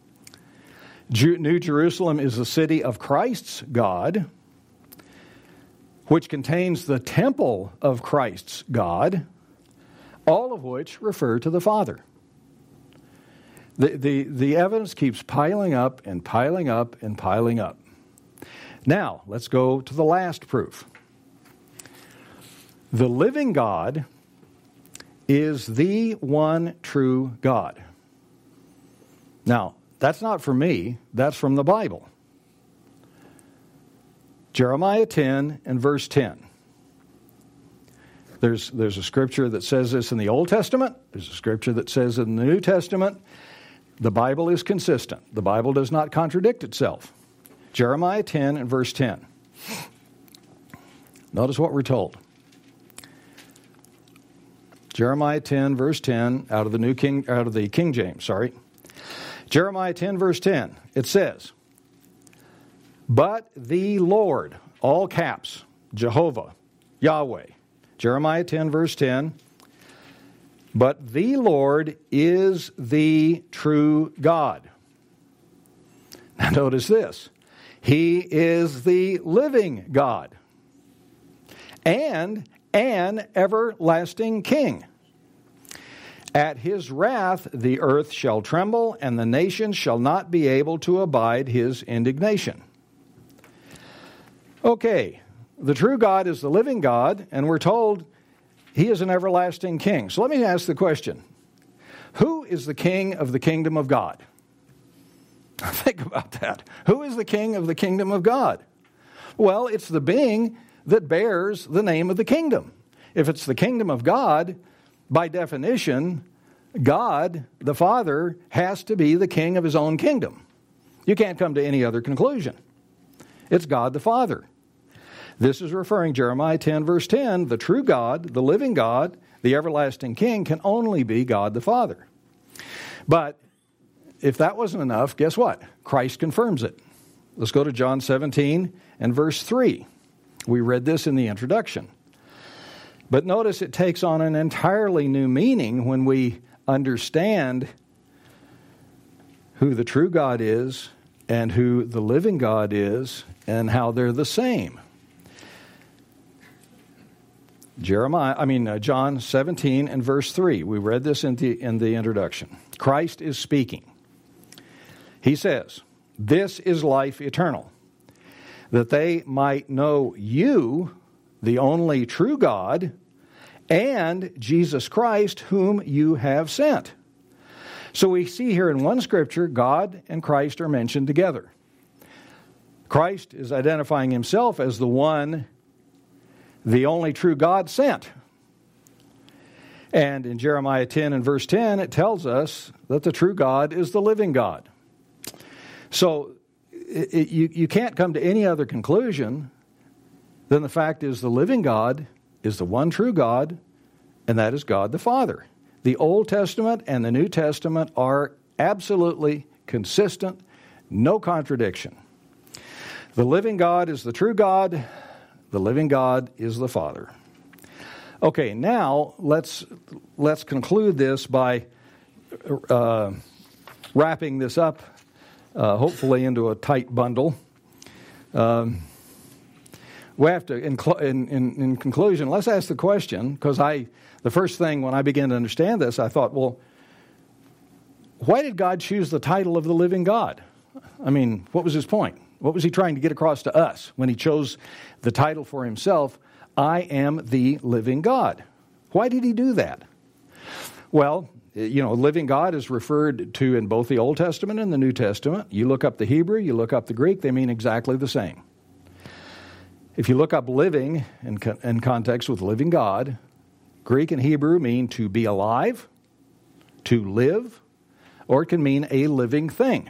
New Jerusalem is the city of Christ's God, which contains the temple of Christ's God, all of which refer to the Father. The, the, the evidence keeps piling up and piling up and piling up. Now, let's go to the last proof. The living God is the one true God. Now, that's not from me, that's from the Bible. Jeremiah ten and verse ten. There's, there's a scripture that says this in the Old Testament. There's a scripture that says it in the New Testament. The Bible is consistent. The Bible does not contradict itself. Jeremiah ten and verse ten. Notice what we're told. Jeremiah ten verse ten out of the New King out of the King James, sorry. Jeremiah ten verse ten. It says, "But the Lord," all caps, Jehovah, Yahweh. Jeremiah ten verse ten. "But the Lord is the true God." Now notice this. He is the living God and an everlasting King. At his wrath the earth shall tremble, and the nations shall not be able to abide his indignation. Okay, the true God is the living God, and we're told he is an everlasting King. So let me ask the question. Who is the king of the kingdom of God? Think about that. Who is the king of the kingdom of God? Well, it's the being that bears the name of the kingdom. If it's the kingdom of God, by definition, God, the Father, has to be the king of his own kingdom. You can't come to any other conclusion. It's God the Father. This is referring, Jeremiah ten verse ten, the true God, the living God, the everlasting King can only be God the Father. But if that wasn't enough, guess what? Christ confirms it. Let's go to John seventeen and verse three. We read this in the introduction. But notice it takes on an entirely new meaning when we understand who the true God is and who the living God is and how they're the same. Jeremiah, I mean uh, John seventeen and verse three. We read this in the in the introduction. Christ is speaking. He says, "This is life eternal, that they might know you, the only true God, and Jesus Christ, whom you have sent. So we see here in one scripture, God and Christ are mentioned together. Christ is identifying himself as the one, the only true God sent. And in Jeremiah ten and verse ten, it tells us that the true God is the living God. So it, it, you, you can't come to any other conclusion than the fact is the living God is the one true God, and that is God the Father. The Old Testament and the New Testament are absolutely consistent, no contradiction. The living God is the true God, the living God is the Father. Okay, now let's let's conclude this by uh, wrapping this up, uh, hopefully into a tight bundle. Um, we have to, in, in, in conclusion, let's ask the question, because I, the first thing when I began to understand this, I thought, well, why did God choose the title of the living God? I mean, what was his point? What was he trying to get across to us when he chose the title for himself, I am the living God? Why did he do that? Well, you know, living God is referred to in both the Old Testament and the New Testament. You look up the Hebrew, you look up the Greek, they mean exactly the same. If you look up living in, in context with living God, Greek and Hebrew mean to be alive, to live, or it can mean a living thing.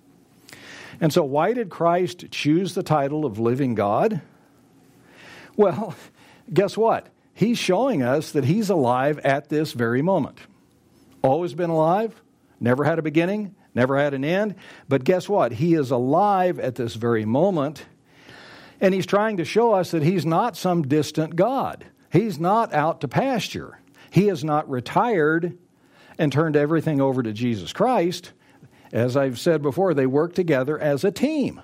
And so why did Christ choose the title of living God? Well, guess what? He's showing us that he's alive at this very moment. Always been alive, never had a beginning, never had an end. But guess what? He is alive at this very moment. And he's trying to show us that he's not some distant God. He's not out to pasture. He has not retired and turned everything over to Jesus Christ. As I've said before, they work together as a team.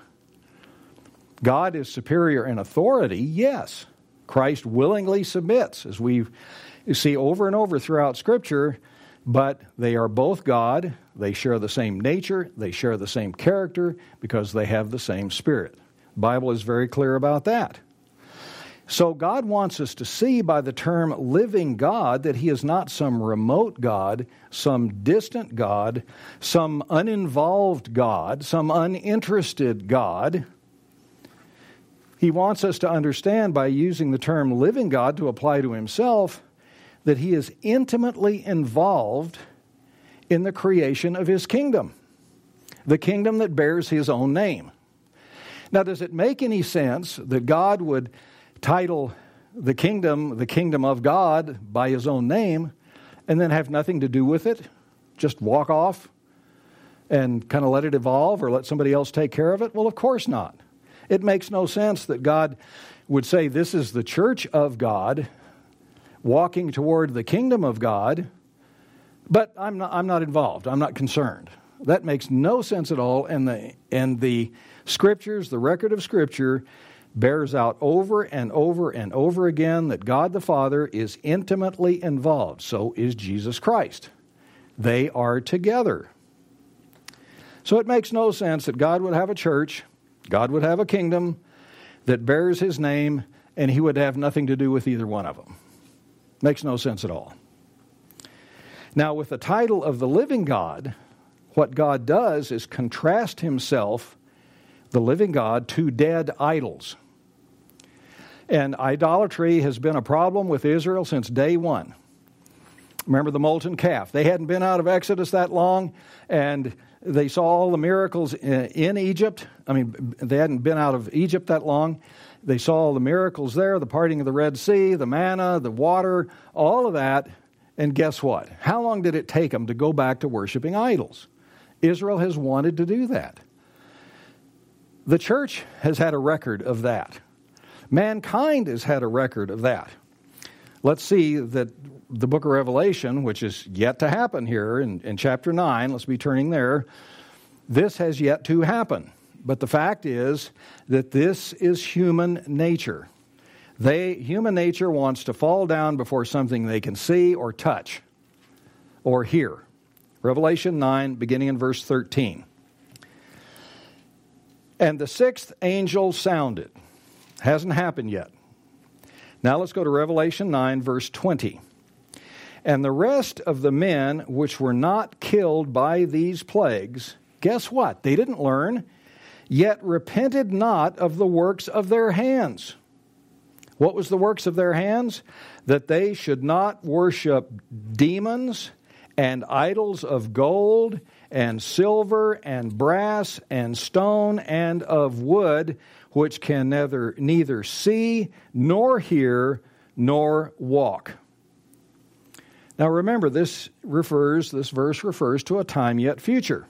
God is superior in authority, yes. Christ willingly submits, as we see over and over throughout Scripture, but they are both God. They share the same nature. They share the same character because they have the same Spirit. The Bible is very clear about that. So God wants us to see by the term living God that he is not some remote God, some distant God, some uninvolved God, some uninterested God. He wants us to understand by using the term living God to apply to himself that he is intimately involved in the creation of his kingdom, the kingdom that bears his own name. Now, does it make any sense that God would title the kingdom, the kingdom of God, by his own name, and then have nothing to do with it? Just walk off and kind of let it evolve or let somebody else take care of it? Well, of course not. It makes no sense that God would say this is the church of God, walking toward the kingdom of God, but I'm not, I'm not involved. I'm not concerned. That makes no sense at all, and the, and the Scriptures, the record of Scripture, bears out over and over and over again that God the Father is intimately involved. So is Jesus Christ. They are together. So it makes no sense that God would have a church, God would have a kingdom that bears his name, and he would have nothing to do with either one of them. Makes no sense at all. Now, with the title of the living God, what God does is contrast himself, the living God, to dead idols. And idolatry has been a problem with Israel since day one. Remember the molten calf. They hadn't been out of Exodus that long, and they saw all the miracles in Egypt. I mean, they hadn't been out of Egypt that long. They saw all the miracles there, the parting of the Red Sea, the manna, the water, all of that. And guess what? How long did it take them to go back to worshiping idols? Israel has wanted to do that. The church has had a record of that. Mankind has had a record of that. Let's see that the book of Revelation, which is yet to happen here in, in chapter nine, let's be turning there, this has yet to happen. But the fact is that this is human nature. They, human nature wants to fall down before something they can see or touch or hear. Revelation nine, beginning in verse thirteen. And the sixth angel sounded. Hasn't happened yet. Now let's go to Revelation nine, verse twenty. And the rest of the men which were not killed by these plagues, guess what? They didn't learn, yet repented not of the works of their hands. What was the works of their hands? That they should not worship demons and idols of gold and silver and brass and stone and of wood, which can neither, neither see nor hear nor walk. Now remember, this refers, this verse refers to a time yet future.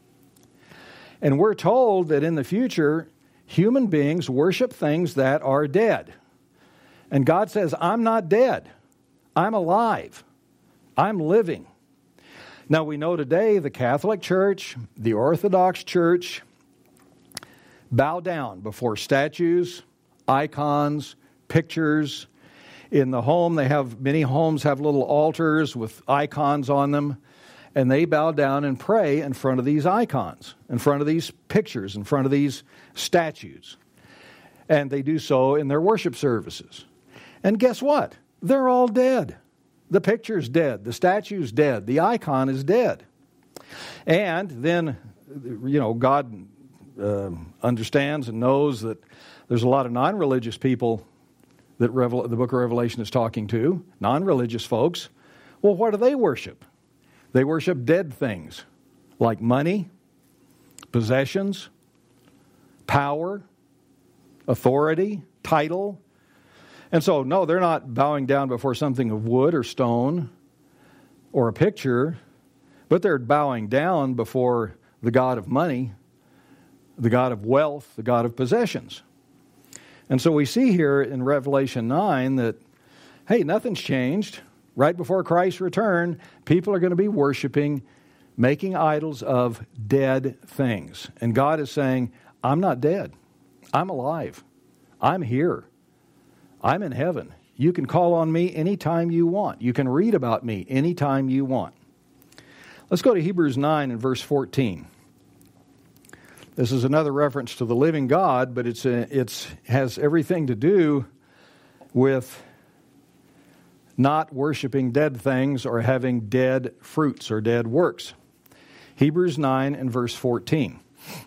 And we're told that in the future, human beings worship things that are dead. And God says, I'm not dead. I'm alive. I'm living. Now we know today the Catholic Church, the Orthodox Church, bow down before statues, icons, pictures. In the home, they have, many homes have little altars with icons on them, and they bow down and pray in front of these icons, in front of these pictures, in front of these statues. And they do so in their worship services. And guess what? They're all dead. The picture's dead. The statue's dead. The icon is dead. And then, you know, God uh, understands and knows that there's a lot of non-religious people that Revel- the book of Revelation is talking to, non-religious folks. Well, what do they worship? They worship dead things like money, possessions, power, authority, title. And so, no, they're not bowing down before something of wood or stone or a picture, but they're bowing down before the God of money, the God of wealth, the God of possessions. And so we see here in Revelation nine that, hey, nothing's changed. Right before Christ's return, people are going to be worshiping, making idols of dead things. And God is saying, I'm not dead. I'm alive. I'm here. I'm in heaven. You can call on me anytime you want. You can read about me anytime you want. Let's go to Hebrews nine and verse fourteen. This is another reference to the living God, but it's a, it's has everything to do with not worshiping dead things or having dead fruits or dead works. Hebrews nine and verse fourteen.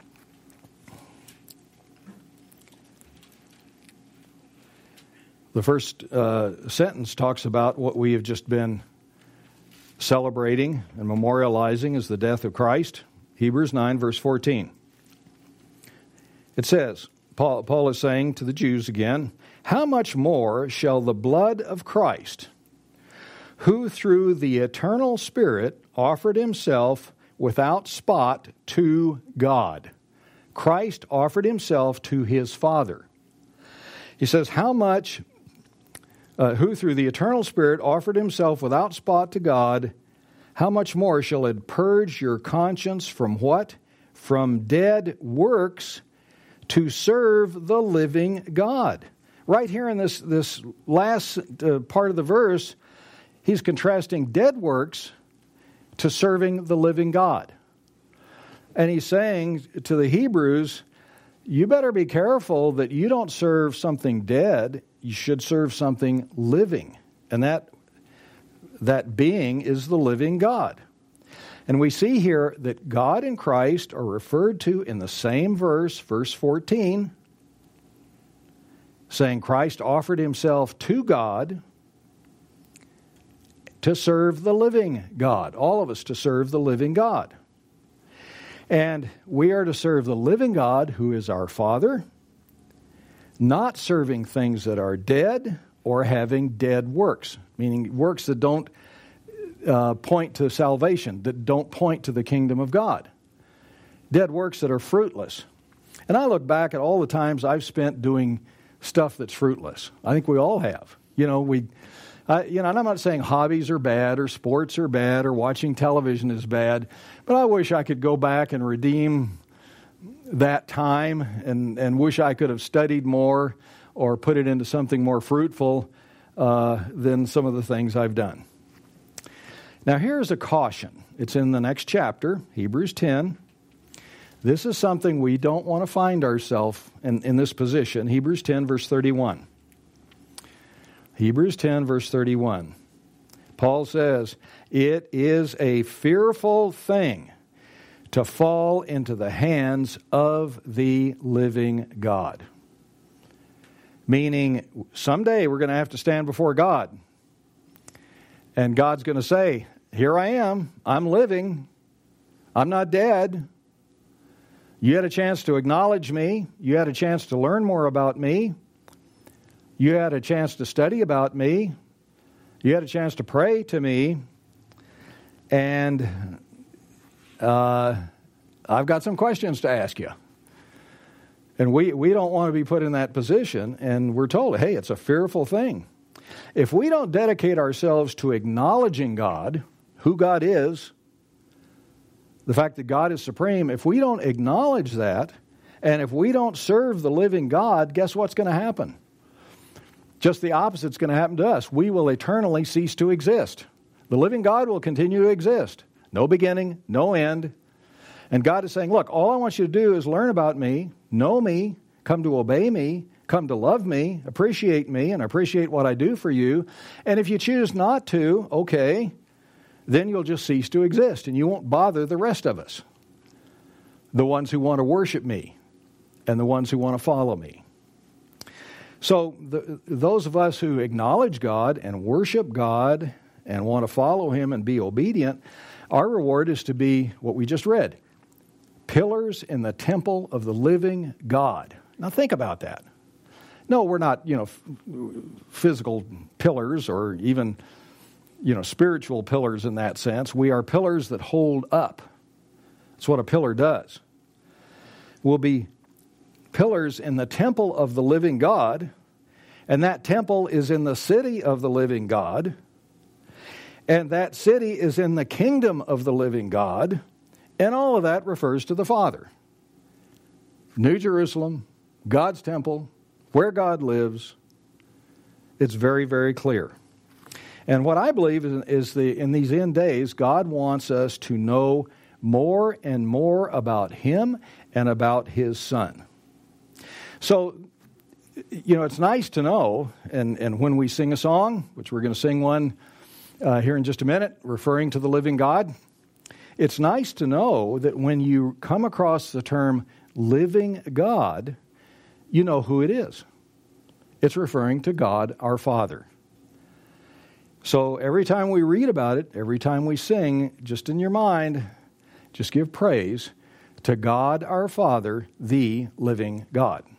The first uh, sentence talks about what we have just been celebrating and memorializing as the death of Christ. Hebrews nine, verse fourteen. It says, Paul, Paul is saying to the Jews again, how much more shall the blood of Christ, who through the eternal Spirit offered himself without spot to God. Christ offered himself to his Father. He says, how much, uh, who through the eternal Spirit offered himself without spot to God, how much more shall it purge your conscience from what? From dead works to serve the living God. Right here in this, this last uh, part of the verse, he's contrasting dead works to serving the living God. And he's saying to the Hebrews, you better be careful that you don't serve something dead. You should serve something living. And that, that being is the living God. And we see here that God and Christ are referred to in the same verse, verse fourteen, saying Christ offered himself to God to serve the living God. All of us to serve the living God. And we are to serve the living God who is our Father, not serving things that are dead or having dead works, meaning works that don't uh, point to salvation, that don't point to the kingdom of God. Dead works that are fruitless. And I look back at all the times I've spent doing stuff that's fruitless. I think we all have. You know, we, uh, you know, and I'm not saying hobbies are bad or sports are bad or watching television is bad, but I wish I could go back and redeem that time and, and wish I could have studied more or put it into something more fruitful uh, than some of the things I've done. Now here's a caution. It's in the next chapter, Hebrews ten. This is something we don't want to find ourselves in, in this position. Hebrews ten, verse thirty-one. Hebrews ten, verse thirty-one. Paul says, "It is a fearful thing to fall into the hands of the living God." Meaning, someday we're going to have to stand before God. And God's going to say, "Here I am. I'm living. I'm not dead. You had a chance to acknowledge me. You had a chance to learn more about me. You had a chance to study about me. You had a chance to pray to me. And uh, I've got some questions to ask you." And we, we don't want to be put in that position. And we're told, hey, it's a fearful thing. If we don't dedicate ourselves to acknowledging God, who God is, the fact that God is supreme, if we don't acknowledge that, and if we don't serve the living God, guess what's going to happen? Just the opposite's going to happen to us. We will eternally cease to exist. The living God will continue to exist. No beginning, no end. And God is saying, look, all I want you to do is learn about me, know me, come to obey me, come to love me, appreciate me, and appreciate what I do for you. And if you choose not to, okay, then you'll just cease to exist, and you won't bother the rest of us, the ones who want to worship me and the ones who want to follow me. So the, those of us who acknowledge God and worship God and want to follow Him and be obedient, our reward is to be what we just read, pillars in the temple of the living God. Now think about that. No, we're not, you know, f- physical pillars or even, you know, spiritual pillars in that sense. We are pillars that hold up. That's what a pillar does. We'll be pillars in the temple of the living God, and that temple is in the city of the living God, and that city is in the kingdom of the living God, and all of that refers to the Father. New Jerusalem, God's temple, where God lives, it's very, very clear. And what I believe is, is the in these end days, God wants us to know more and more about Him and about His Son. So, you know, it's nice to know, and, and when we sing a song, which we're going to sing one uh, here in just a minute, referring to the living God, it's nice to know that when you come across the term living God, you know who it is. It's referring to God, our Father. So every time we read about it, every time we sing, just in your mind, just give praise to God, our Father, the living God.